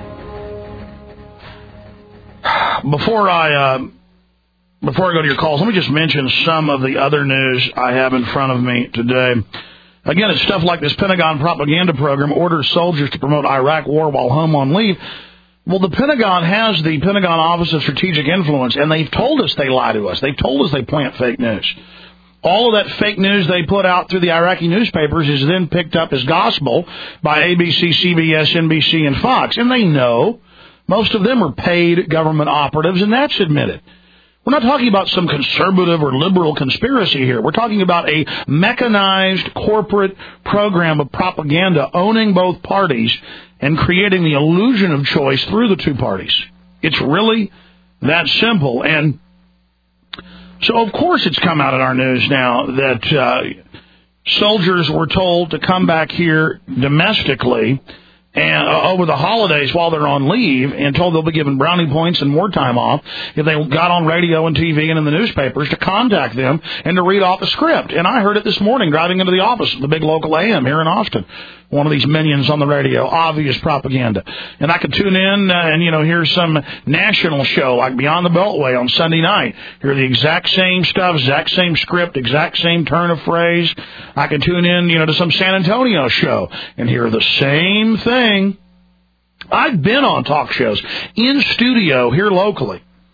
Speaker 2: Before I uh, before I go to your calls, let me just mention some of the other news I have in front of me today. Again, it's stuff like this Pentagon propaganda program orders soldiers to promote Iraq war while home on leave. Well, the Pentagon has the Pentagon Office of Strategic Influence, and they've told us they lie to us. They've told us they plant fake news. All of that fake news they put out through the Iraqi newspapers is then picked up as gospel by A B C, C B S, N B C, and Fox. And they know most of them are paid government operatives, and that's admitted. We're not talking about some conservative or liberal conspiracy here. We're talking about a mechanized corporate program of propaganda owning both parties and creating the illusion of choice through the two parties. It's really that simple. And so, of course, it's come out in our news now that uh, soldiers were told to come back here domestically and uh, over the holidays while they're on leave, and told they'll be given brownie points and more time off if they got on radio and T V and in the newspapers to contact them and to read off a script. And I heard it this morning driving into the office of the big local A M here in Austin. One of these minions on the radio, obvious propaganda. And I could tune in uh, and, you know, hear some national show like Beyond the Beltway on Sunday night. Hear the exact same stuff, exact same script, exact same turn of phrase. I could tune in, you know, to some San Antonio show and hear the same thing. I've been on talk shows in studio here locally.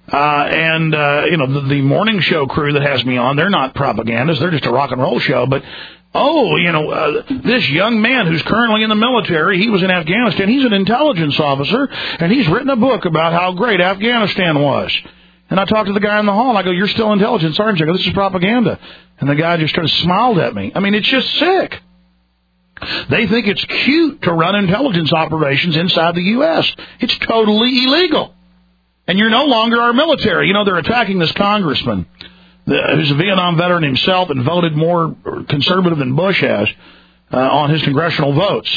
Speaker 2: Uh, and, uh, you know, the, the morning show crew that has me on, they're not propagandists. They're just a rock and roll show. But, oh, you know, uh, this young man who's currently in the military, he was in Afghanistan. He's an intelligence officer, and he's written a book about how great Afghanistan was. And I talked to the guy in the hall, and I go, you're still intelligence, aren't you? I go, this is propaganda. And the guy just kind of smiled at me. I mean, it's just sick. They think it's cute to run intelligence operations inside the U S. It's totally illegal. And you're no longer our military. You know, they're attacking this congressman who's a Vietnam veteran himself and voted more conservative than Bush has uh, on his congressional votes.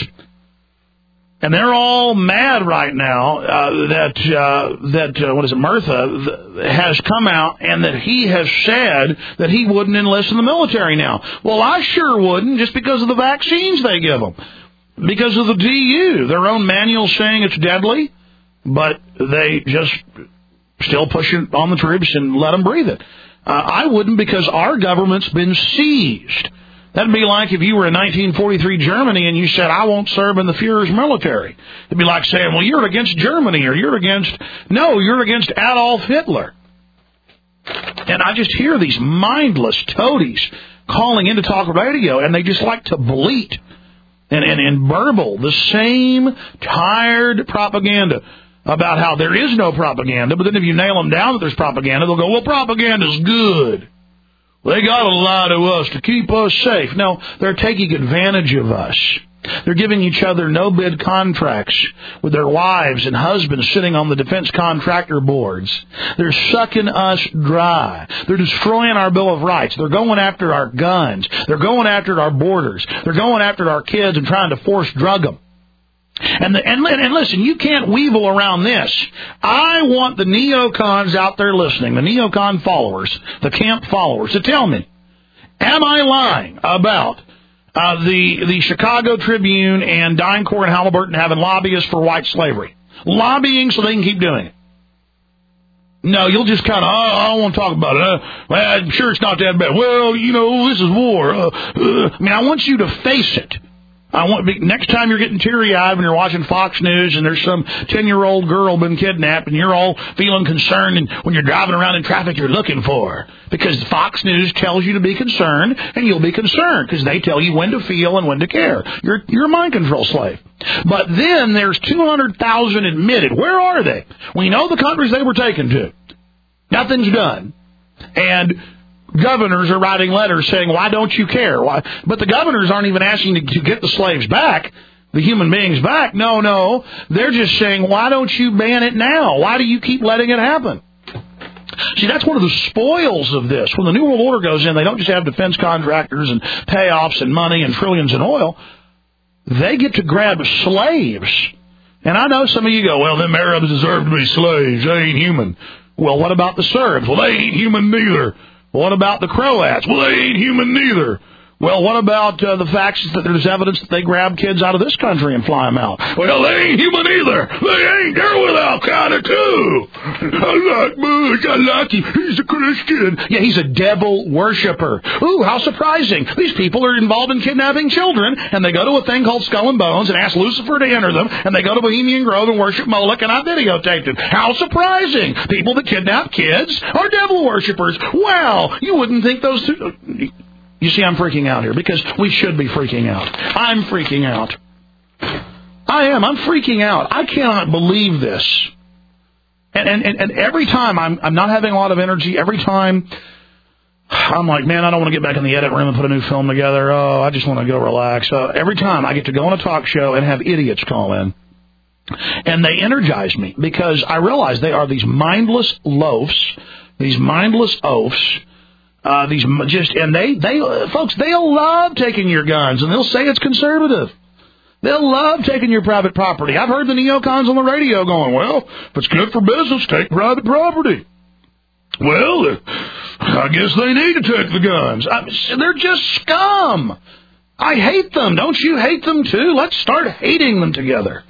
Speaker 2: And they're all mad right now uh, that, uh, that uh, what is it, Murtha th- has come out and that he has said that he wouldn't enlist in the military now. Well, I sure wouldn't, just because of the vaccines they give them. Because of the D U. Their own manual saying it's deadly, but they just still push it on the troops and let them breathe it. Uh, I wouldn't, because our government's been seized. That'd be like if you were in nineteen forty-three Germany and you said, I won't serve in the Fuhrer's military. It'd be like saying, well, you're against Germany, or you're against... No, you're against Adolf Hitler. And I just hear these mindless toadies calling into talk radio, and they just like to bleat and, and, and burble the same tired propaganda about how there is no propaganda, but then if you nail them down that there's propaganda, they'll go, well, propaganda's good. They got to lie to us to keep us safe. No, they're taking advantage of us. They're giving each other no-bid contracts with their wives and husbands sitting on the defense contractor boards. They're sucking us dry. They're destroying our Bill of Rights. They're going after our guns. They're going after our borders. They're going after our kids and trying to force drug them. And, the, and and listen, you can't weevil around this. I want the neocons out there listening, the neocon followers, the camp followers, to tell me, am I lying about uh, the the Chicago Tribune and DynCorp and Halliburton having lobbyists for white slavery? Lobbying so they can keep doing it. No, you'll just kind of, oh, I don't want to talk about it. Uh, well, I'm sure it's not that bad. Well, you know, this is war. Uh, uh, I mean, I want you to face it. I want next time you're getting teary-eyed when you're watching Fox News and there's some ten-year-old girl been kidnapped and you're all feeling concerned, and when you're driving around in traffic you're looking for, because Fox News tells you to be concerned, and you'll be concerned because they tell you when to feel and when to care. You're you're a mind control slave. But then there's two hundred thousand admitted. Where are they? We know the countries they were taken to. Nothing's done. And governors are writing letters saying, why don't you care? Why? But the governors aren't even asking to, to get the slaves back, the human beings back. No, no. They're just saying, why don't you ban it now? Why do you keep letting it happen? See, that's one of the spoils of this. When the New World Order goes in, they don't just have defense contractors and payoffs and money and trillions in oil. They get to grab slaves. And I know some of you go, well, them Arabs deserve to be slaves. They ain't human. Well, what about the Serbs? Well, they ain't human neither. What about the Croats? Well, they ain't human neither. Well, what about uh, the facts that there's evidence that they grab kids out of this country and fly them out? Well, they ain't human either. They ain't. They're with Al-Qaeda, too. I like Bush. I like him. He's a Christian. Yeah, he's a devil worshiper. Ooh, how surprising. These people are involved in kidnapping children, and they go to a thing called Skull and Bones and ask Lucifer to enter them, and they go to Bohemian Grove and worship Moloch, and I videotaped it. How surprising. People that kidnap kids are devil worshipers. Wow, you wouldn't think those two... You see, I'm freaking out here because we should be freaking out. I'm freaking out. I am. I'm freaking out. I cannot believe this. And and, and every time I'm I'm not having a lot of energy. Every time I'm like, man, I don't want to get back in the edit room and put a new film together. Oh, I just want to go relax. Uh, every time I get to go on a talk show and have idiots call in. And they energize me because I realize they are these mindless loafs, these mindless oafs. Uh, these just and they they uh, folks they'll love taking your guns, and they'll say it's conservative. They'll love taking your private property. I've heard the neocons on the radio going, well, if it's good for business, take private property. Well, uh, I guess they need to take the guns. I, they're just scum. I hate them. Don't you hate them too? Let's start hating them together.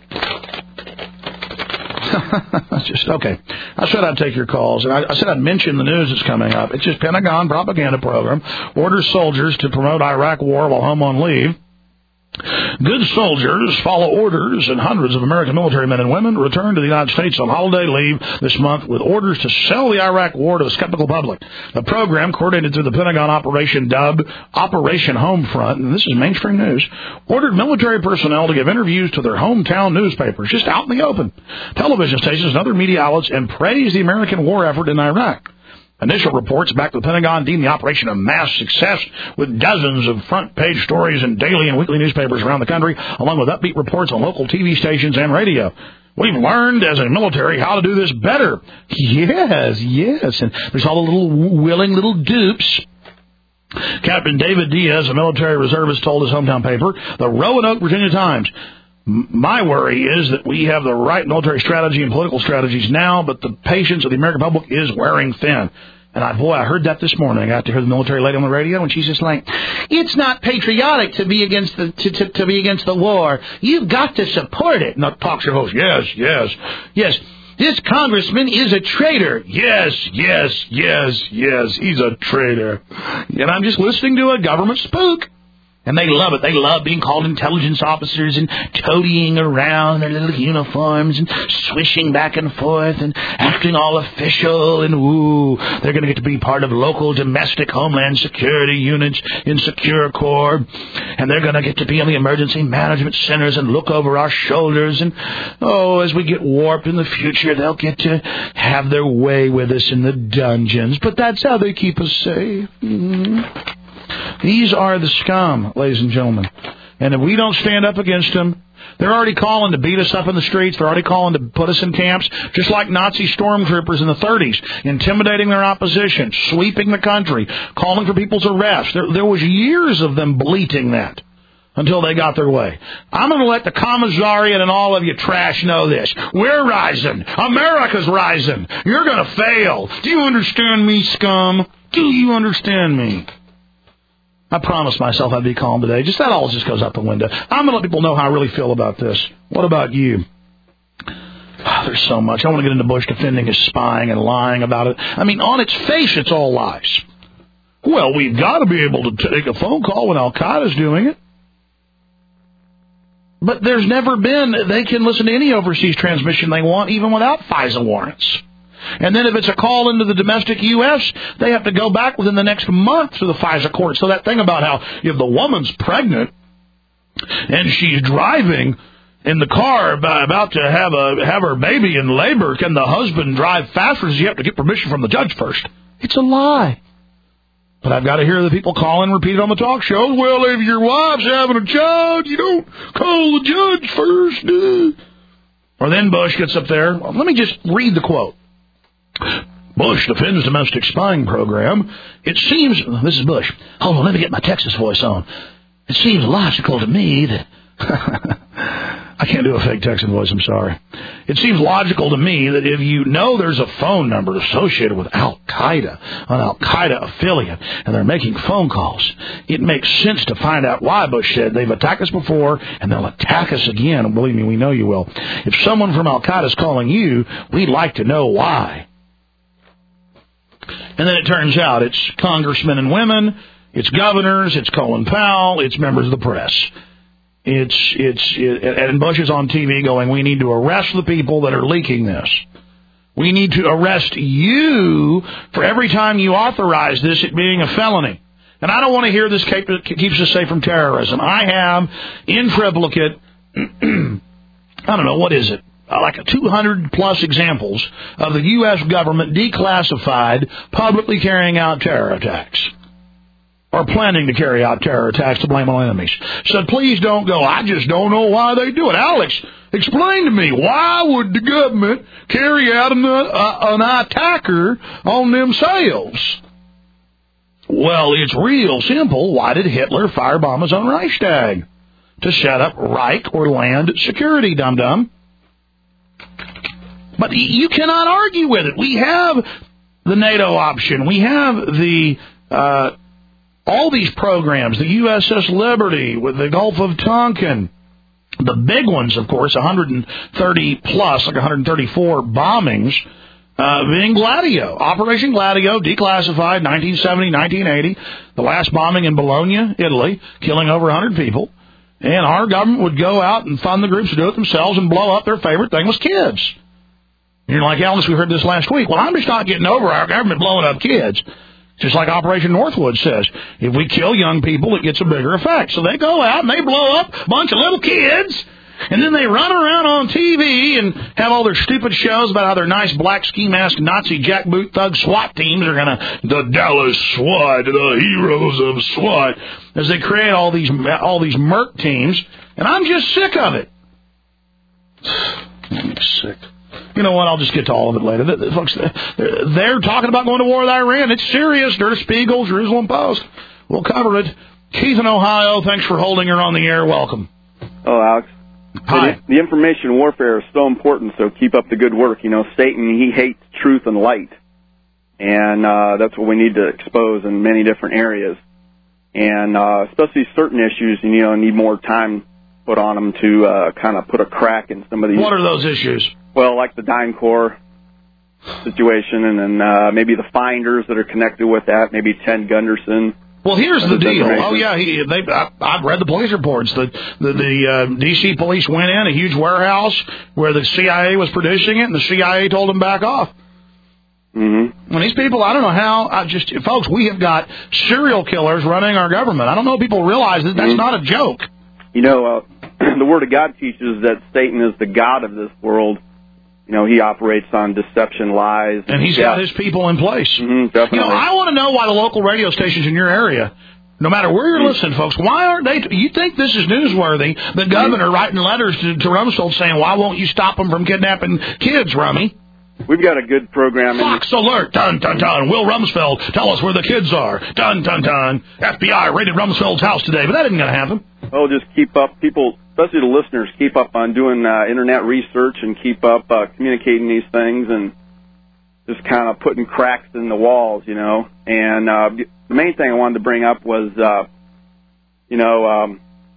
Speaker 2: Just okay. I said I'd take your calls, and I, I said I'd mention the news that's coming up. It's just Pentagon propaganda program orders soldiers to promote Iraq war while home on leave. Good soldiers follow orders, and hundreds of American military men and women return to the United States on holiday leave this month with orders to sell the Iraq war to the skeptical public. The program, coordinated through the Pentagon operation dubbed Operation Homefront, and this is mainstream news, ordered military personnel to give interviews to their hometown newspapers, just out in the open, television stations and other media outlets, and praise the American war effort in Iraq. Initial reports back to the Pentagon deemed the operation a mass success, with dozens of front-page stories in daily and weekly newspapers around the country, along with upbeat reports on local T V stations and radio. We've learned as a military how to do this better. Yes, yes. And there's all the little willing little dupes. Captain David Diaz, a military reservist, told his hometown paper, the Roanoke, Virginia Times, my worry is that we have the right military strategy and political strategies now, but the patience of the American public is wearing thin. And I, boy, I heard that this morning. I got to hear the military lady on the radio, and she's just like, it's not patriotic to be against the to, to, to be against the war. You've got to support it. And the talk show host, yes, yes, yes. This congressman is a traitor. Yes, yes, yes, yes, he's a traitor. And I'm just listening to a government spook. And they love it. They love being called intelligence officers and toadying around their little uniforms and swishing back and forth and acting all official. And, ooh, they're going to get to be part of local domestic homeland security units in Secure Corps. And they're going to get to be in the emergency management centers and look over our shoulders. And, oh, as we get warped in the future, they'll get to have their way with us in the dungeons. But that's how they keep us safe. Mm-hmm. These are the scum, ladies and gentlemen. And if we don't stand up against them, they're already calling to beat us up in the streets. They're already calling to put us in camps, just like Nazi stormtroopers in the thirties, intimidating their opposition, sweeping the country, calling for people's arrest. There, there was years of them bleating that until they got their way. I'm going to let the commissariat and all of you trash know this. We're rising. America's rising. You're going to fail. Do you understand me, scum? Do you understand me? I promised myself I'd be calm today. Just that all just goes out the window. I'm going to let people know how I really feel about this. What about you? Oh, there's so much. I want to get into Bush defending his spying and lying about it. I mean, on its face, it's all lies. Well, we've got to be able to take a phone call when Al-Qaeda's doing it. But there's never been, they can listen to any overseas transmission they want, even without FISA warrants. And then if it's a call into the domestic U S, they have to go back within the next month to the FISA court. So that thing about how if the woman's pregnant and she's driving in the car about to have a have her baby in labor, can the husband drive faster? Does he have to get permission from the judge first? It's a lie. But I've got to hear the people call and repeat it on the talk shows. Well, if your wife's having a child, you don't call the judge first. Uh. Or then Bush gets up there. Well, let me just read the quote. Bush defends domestic spying program. It seems, this is Bush. Hold on, let me get my Texas voice on. It seems logical to me that, I can't do a fake Texan voice, I'm sorry. It seems logical to me that if you know there's a phone number associated with Al-Qaeda, an Al-Qaeda affiliate, and they're making phone calls, it makes sense to find out why. Bush said they've attacked us before, and they'll attack us again. And believe me, we know you will. If someone from Al-Qaeda is calling you, we'd like to know why. And then it turns out it's congressmen and women, it's governors, it's Colin Powell, it's members of the press. It's, it's, it, and Bush is on T V going, we need to arrest the people that are leaking this. We need to arrest you for every time you authorize this, it being a felony. And I don't want to hear this keeps us safe from terrorism. I have, in triplicate, I don't know, what is it? Like two hundred plus examples of the U S government declassified publicly carrying out terror attacks or planning to carry out terror attacks to blame on enemies. So please don't go, I just don't know why they do it. Alex, explain to me, why would the government carry out an, uh, an attacker on themselves? Well, it's real simple. Why did Hitler firebomb his own Reichstag? To set up Reich or land security, dum-dum. But you cannot argue with it. We have the NATO option. We have the uh, all these programs, the U S S Liberty with the Gulf of Tonkin. The big ones, of course, one hundred thirty plus, like one hundred thirty-four bombings, uh, being Gladio. Operation Gladio, declassified, nineteen seventy, nineteen eighty. The last bombing in Bologna, Italy, killing over one hundred people. And our government would go out and fund the groups to do it themselves and blow up. Their favorite thing was kids. And you're like, Alice, we heard this last week. Well, I'm just not getting over our government blowing up kids. Just like Operation Northwood says, if we kill young people, it gets a bigger effect. So they go out and they blow up a bunch of little kids, and then they run around on T V and have all their stupid shows about how their nice black ski mask Nazi jackboot thug SWAT teams are going to, the Dallas SWAT, the heroes of SWAT, as they create all these all these merc teams, and I'm just sick of it. I'm sick. You know what? I'll just get to all of it later. The, the, folks, they're, they're talking about going to war with Iran. It's serious. Der Spiegel, Jerusalem Post. We'll cover it. Keith in Ohio, thanks for holding her on the air. Welcome.
Speaker 11: Oh, Alex.
Speaker 2: Hi.
Speaker 11: The, the information warfare is so important, so keep up the good work. You know, Satan, he hates truth and light, and uh, that's what we need to expose in many different areas. And uh, especially certain issues, you know, need more time put on them to uh, kind of put a crack in some of these.
Speaker 2: What are those issues?
Speaker 11: Well, like the DynCorp situation, and then uh, maybe the finders that are connected with that, maybe Ted Gunderson.
Speaker 2: Well, here's the deal. Oh, yeah, he, they, I, I've read the police reports. The the, the uh, D C police went in a huge warehouse where the C I A was producing it, and the C I A told them back off.
Speaker 11: Mm-hmm.
Speaker 2: And these people, I don't know how, I just, folks, we have got serial killers running our government. I don't know if people realize that that's mm-hmm. not a joke.
Speaker 11: You know, uh, the Word of God teaches that Satan is the god of this world. You know, he operates on deception, lies.
Speaker 2: And he's
Speaker 11: yeah.
Speaker 2: got his people in place.
Speaker 11: Mm-hmm, definitely.
Speaker 2: You know, I want to know why the local radio stations in your area, no matter where you're mm-hmm. listening, folks, why aren't they, you think this is newsworthy, the governor mm-hmm. writing letters to, to Rumsfeld saying, why won't you stop them from kidnapping kids, Rummy?
Speaker 11: We've got a good program.
Speaker 2: Fox in Alert, dun, dun, dun. Will Rumsfeld tell us where the kids are? Dun, dun, dun. F B I raided Rumsfeld's house today, but that isn't going to happen.
Speaker 11: Oh, just keep up. People, especially the listeners, keep up on doing uh, internet research and keep up uh, communicating these things and just kind of putting cracks in the walls, you know. And uh, the main thing I wanted to bring up was, uh, you know, um,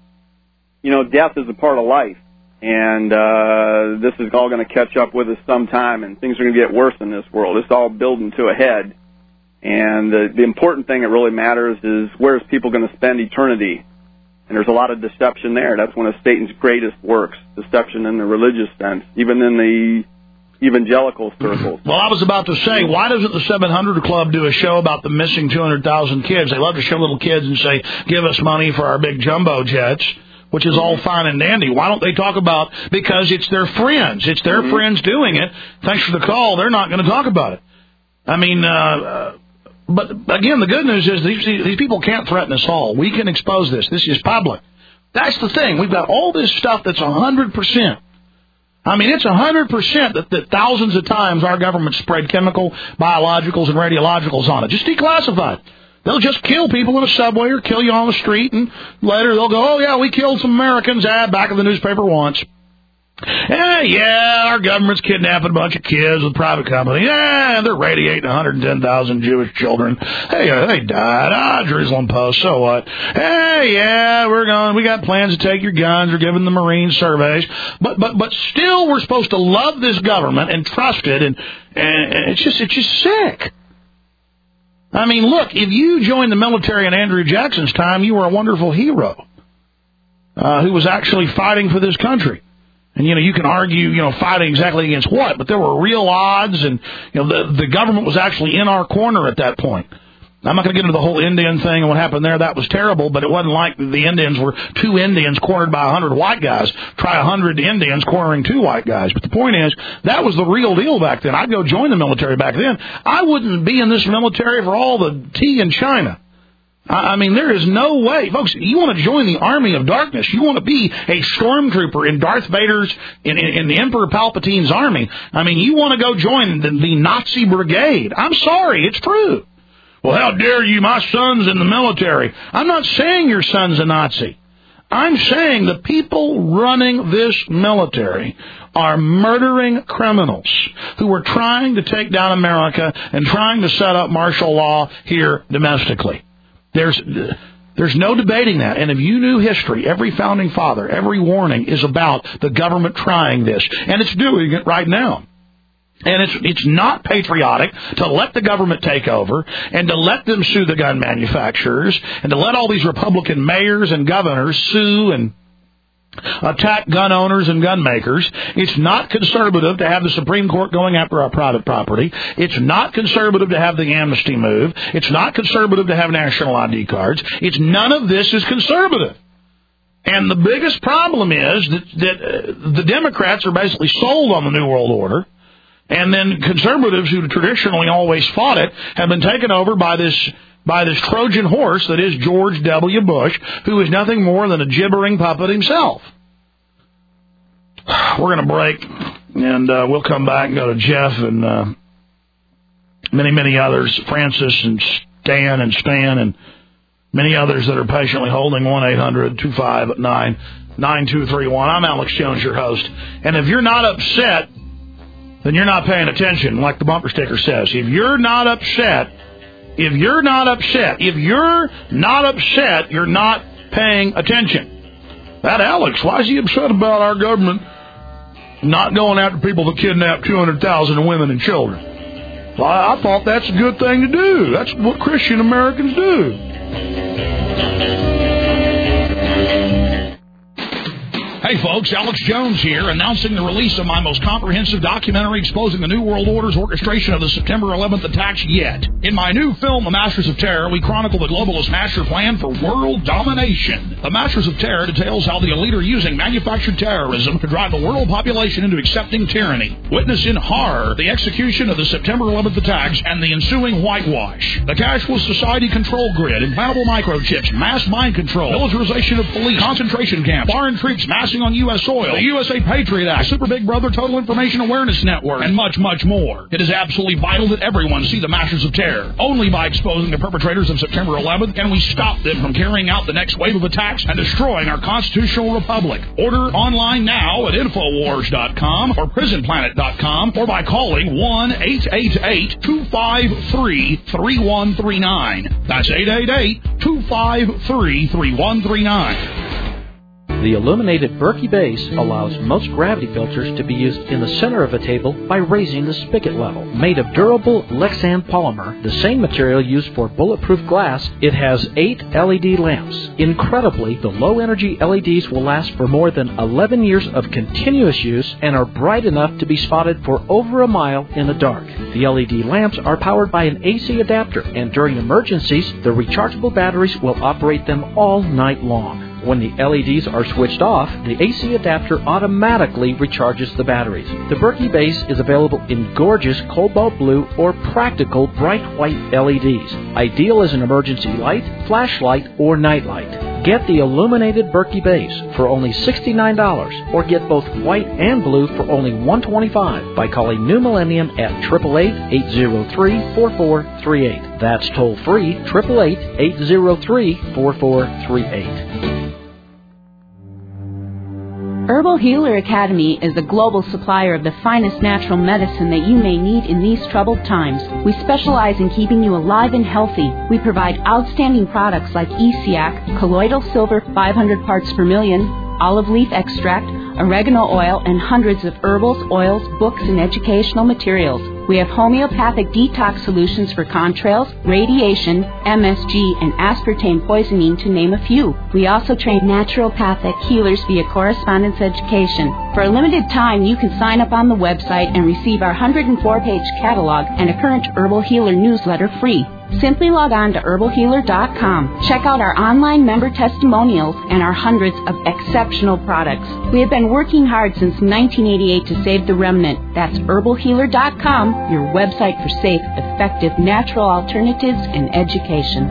Speaker 11: you know, death is a part of life. And uh, this is all going to catch up with us sometime, and things are going to get worse in this world. It's all building to a head. And the, the important thing that really matters is where's people going to spend eternity. And there's a lot of deception there. That's one of Satan's greatest works, deception in the religious sense, even in the evangelical circles.
Speaker 2: Well, I was about to say, why doesn't the seven hundred Club do a show about the missing two hundred thousand kids? They love to show little kids and say, give us money for our big jumbo jets, which is all fine and dandy. Why don't they talk about, because it's their friends. It's their mm-hmm. friends doing it. Thanks for the call. They're not going to talk about it. I mean, uh, but again, the good news is these, these people can't threaten us all. We can expose this. This is public. That's the thing. We've got all this stuff that's one hundred percent. I mean, it's one hundred percent that, that thousands of times our government sprayed chemical, biologicals, and radiologicals on it. Just declassified. They'll just kill people in a subway or kill you on the street, and later they'll go, oh, yeah, we killed some Americans. Ah, back in the newspaper once. Eh, yeah, our government's kidnapping a bunch of kids with private companies. Yeah, they're radiating one hundred ten thousand Jewish children. Hey, uh, they died. Ah, Jerusalem Post, so what? Hey, yeah, we're going. We got plans to take your guns. We're giving the Marines surveys. But but but still, we're supposed to love this government and trust it, and, and it's just it's just sick. I mean, look, if you joined the military in Andrew Jackson's time, you were a wonderful hero uh, who was actually fighting for this country. And, you know, you can argue, you know, fighting exactly against what, but there were real odds, and, you know, the, the government was actually in our corner at that point. I'm not going to get into the whole Indian thing and what happened there. That was terrible, but it wasn't like the Indians were two Indians cornered by one hundred white guys. Try one hundred Indians cornering two white guys. But the point is, that was the real deal back then. I'd go join the military back then. I wouldn't be in this military for all the tea in China. I mean, there is no way. Folks, you want to join the army of darkness. You want to be a stormtrooper in Darth Vader's, in, in, in the Emperor Palpatine's army. I mean, you want to go join the, the Nazi brigade. I'm sorry, it's true. Well, how dare you? My son's in the military. I'm not saying your son's a Nazi. I'm saying the people running this military are murdering criminals who are trying to take down America and trying to set up martial law here domestically. There's there's no debating that. And if you knew history, every founding father, every warning is about the government trying this. And it's doing it right now. And it's it's not patriotic to let the government take over and to let them sue the gun manufacturers and to let all these Republican mayors and governors sue and attack gun owners and gun makers. It's not conservative to have the Supreme Court going after our private property. It's not conservative to have the amnesty move. It's not conservative to have national I D cards. It's none of this is conservative. And the biggest problem is that, that uh, the Democrats are basically sold on the New World Order, and then conservatives who traditionally always fought it have been taken over by this by this Trojan horse that is George W. Bush, who is nothing more than a gibbering puppet himself. We're going to break, and uh, we'll come back and go to Jeff and uh, many, many others, Francis and Stan and Stan and many others that are patiently holding one eight hundred two five nine nine two three one. I'm Alex Jones, your host. And if you're not upset, then you're not paying attention, like the bumper sticker says. If you're not upset, if you're not upset, if you're not upset, you're not paying attention. That Alex, why is he upset about our government not going after people that kidnap two hundred thousand women and children? Well, I thought that's a good thing to do. That's what Christian Americans do. Hey folks, Alex Jones here, announcing the release of my most comprehensive documentary exposing the New World Order's orchestration of the September eleventh attacks yet. In my new film, The Masters of Terror, we chronicle the globalist master plan for world domination. The Masters of Terror details how the elite are using manufactured terrorism to drive the world population into accepting tyranny. Witness in horror the execution of the September eleventh attacks and the ensuing whitewash. The cashless society control grid, implantable microchips, mass mind control, militarization of police, concentration camps, foreign troops massing on U S soil, the U S A Patriot Act, Super Big Brother Total Information Awareness Network, and much, much more. It is absolutely vital that everyone see the Masters of Terror. Only by exposing the perpetrators of September eleventh can we stop them from carrying out the next wave of attacks and destroying our constitutional republic. Order online now at Infowars dot com or Prison Planet dot com or by calling one eight eight eight two five three three one three nine. That's eight eight eight two five three three one three nine.
Speaker 12: The illuminated Berkey base allows most gravity filters to be used in the center of a table by raising the spigot level. Made of durable Lexan polymer, the same material used for bulletproof glass, it has eight L E D lamps. Incredibly, the low-energy L E Ds will last for more than eleven years of continuous use and are bright enough to be spotted for over a mile in the dark. The L E D lamps are powered by an A C adapter, and during emergencies, the rechargeable batteries will operate them all night long. When the L E Ds are switched off, the A C adapter automatically recharges the batteries. The Berkey base is available in gorgeous cobalt blue or practical bright white L E Ds, ideal as an emergency light, flashlight, or nightlight. Get the illuminated Berkey base for only sixty-nine dollars, or get both white and blue for only one hundred twenty-five dollars by calling New Millennium at eight eight eight, eight zero three, four four three eight. That's toll free, eight eight eight, eight zero three, four four three eight.
Speaker 13: Herbal Healer Academy is the global supplier of the finest natural medicine that you may need in these troubled times. We specialize in keeping you alive and healthy. We provide outstanding products like E C A C, colloidal silver five hundred parts per million, olive leaf extract, oregano oil, and hundreds of herbals, oils, books, and educational materials. We have homeopathic detox solutions for contrails, radiation, M S G, and aspartame poisoning, to name a few. We also train naturopathic healers via correspondence education. For a limited time, you can sign up on the website and receive our one hundred four page catalog and a current Herbal Healer newsletter free. Simply log on to herbal healer dot com. Check out our online member testimonials and our hundreds of exceptional products. We have been working hard since nineteen eighty-eight to save the remnant. That's herbal healer dot com, your website for safe, effective, natural alternatives and education.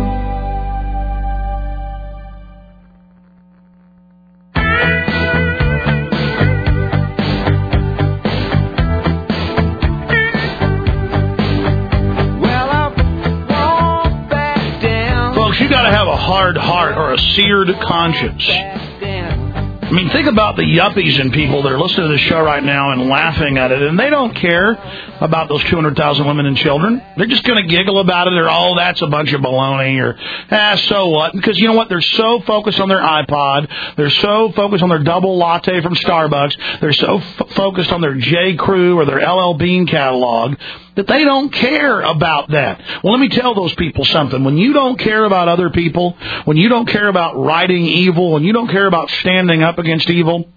Speaker 2: You got to have a hard heart or a seared conscience. I mean, think about the yuppies and people that are listening to this show right now and laughing at it, and they don't care about those two hundred thousand women and children. They're just going to giggle about it, or, oh, that's a bunch of baloney, or, ah, so what? Because you know what? They're so focused on their iPod. They're so focused on their double latte from Starbucks. They're so f- focused on their J. Crew or their L L Bean catalog that they don't care about that. Well, let me tell those people something. When you don't care about other people, when you don't care about righting evil, when you don't care about standing up against evil,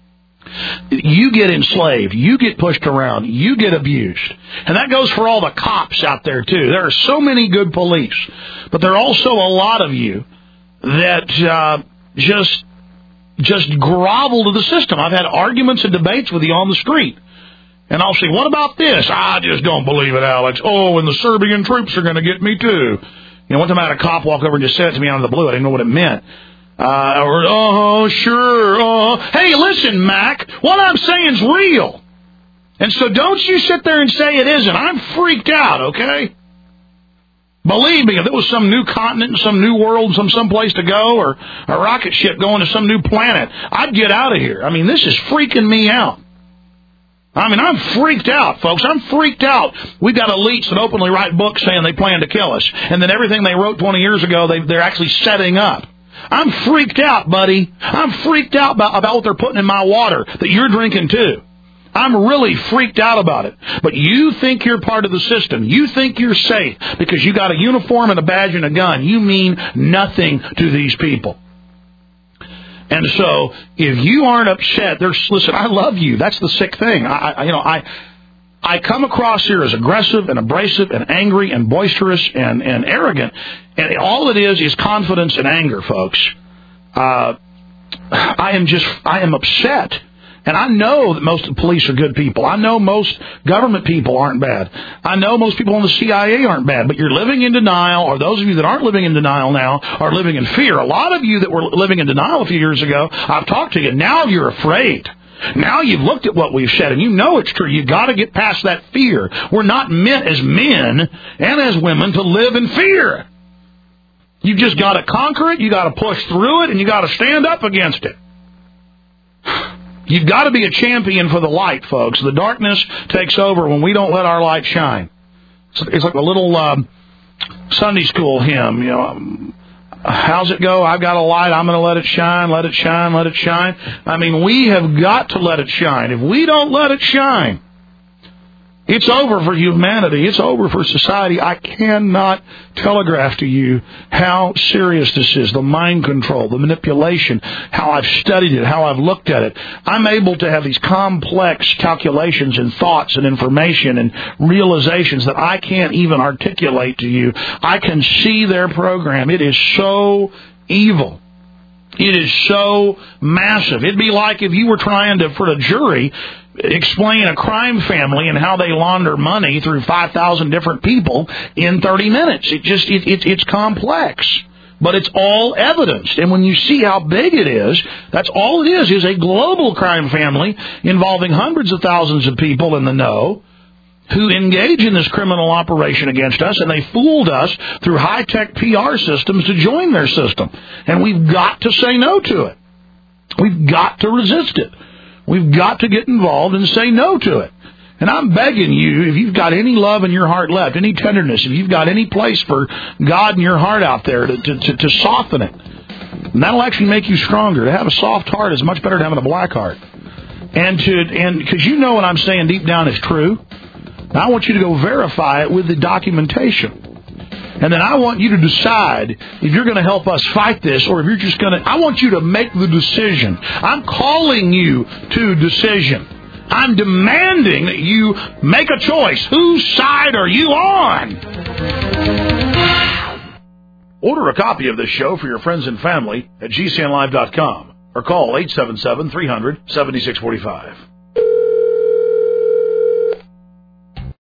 Speaker 2: you get enslaved. You get pushed around. You get abused. And that goes for all the cops out there, too. There are so many good police, but there are also a lot of you that uh, just just grovel to the system. I've had arguments and debates with you on the street. And I'll say, what about this? I just don't believe it, Alex. Oh, and the Serbian troops are going to get me, too. You know, one time I had a cop walk over and just said it to me out of the blue. I didn't know what it meant. Uh, or, oh, sure. Oh. Hey, listen, Mac, what I'm saying is real. And so don't you sit there and say it isn't. I'm freaked out, okay? Believe me, if it was some new continent, some new world, some someplace to go, or a rocket ship going to some new planet, I'd get out of here. I mean, this is freaking me out. I mean, I'm freaked out, folks. I'm freaked out. We've got elites that openly write books saying they plan to kill us. And then everything they wrote twenty years ago, they, they're actually setting up. I'm freaked out, buddy. I'm freaked out about, about what they're putting in my water that you're drinking, too. I'm really freaked out about it. But you think you're part of the system. You think you're safe because you got a uniform and a badge and a gun. You mean nothing to these people. And so, if you aren't upset, there's, listen, I love you. That's the sick thing. I, I, you know, I, I come across here as aggressive and abrasive and angry and boisterous and, and arrogant. And all it is is confidence and anger, folks. Uh, I am just, I am upset. And I know that most of the police are good people. I know most government people aren't bad. I know most people in the C I A aren't bad. But you're living in denial, or those of you that aren't living in denial now are living in fear. A lot of you that were living in denial a few years ago, I've talked to you. Now you're afraid. Now you've looked at what we've said, and you know it's true. You've got to get past that fear. We're not meant as men and as women to live in fear. You've just got to conquer it. You've got to push through it, and you've got to stand up against it. You've got to be a champion for the light, folks. The darkness takes over when we don't let our light shine. It's like a little um, Sunday school hymn. You know, um, how's it go? I've got a light. I'm going to let it shine, let it shine, let it shine. I mean, we have got to let it shine. If we don't let it shine, it's over for humanity. It's over for society. I cannot telegraph to you how serious this is, the mind control, the manipulation, how I've studied it, how I've looked at it. I'm able to have these complex calculations and thoughts and information and realizations that I can't even articulate to you. I can see their program. It is so evil. It is so massive. It'd be like if you were trying to, for a jury, explain a crime family and how they launder money through five thousand different people in thirty minutes. It just, it, it, it's complex, but it's all evidenced. And when you see how big it is, that's all it is, is a global crime family involving hundreds of thousands of people in the know who engage in this criminal operation against us, and they fooled us through high-tech P R systems to join their system. And we've got to say no to it. We've got to resist it. We've got to get involved and say no to it. And I'm begging you, if you've got any love in your heart left, any tenderness, if you've got any place for God in your heart out there to, to, to, to soften it, and that'll actually make you stronger. To have a soft heart is much better than having a black heart. And to and because you know what I'm saying deep down is true. I want you to go verify it with the documentation. And then I want you to decide if you're going to help us fight this or if you're just going to... I want you to make the decision. I'm calling you to decision. I'm demanding that you make a choice. Whose side are you on? Order a copy of this show for your friends and family at G C N live dot com or call eight seven seven, three hundred, seventy-six forty-five.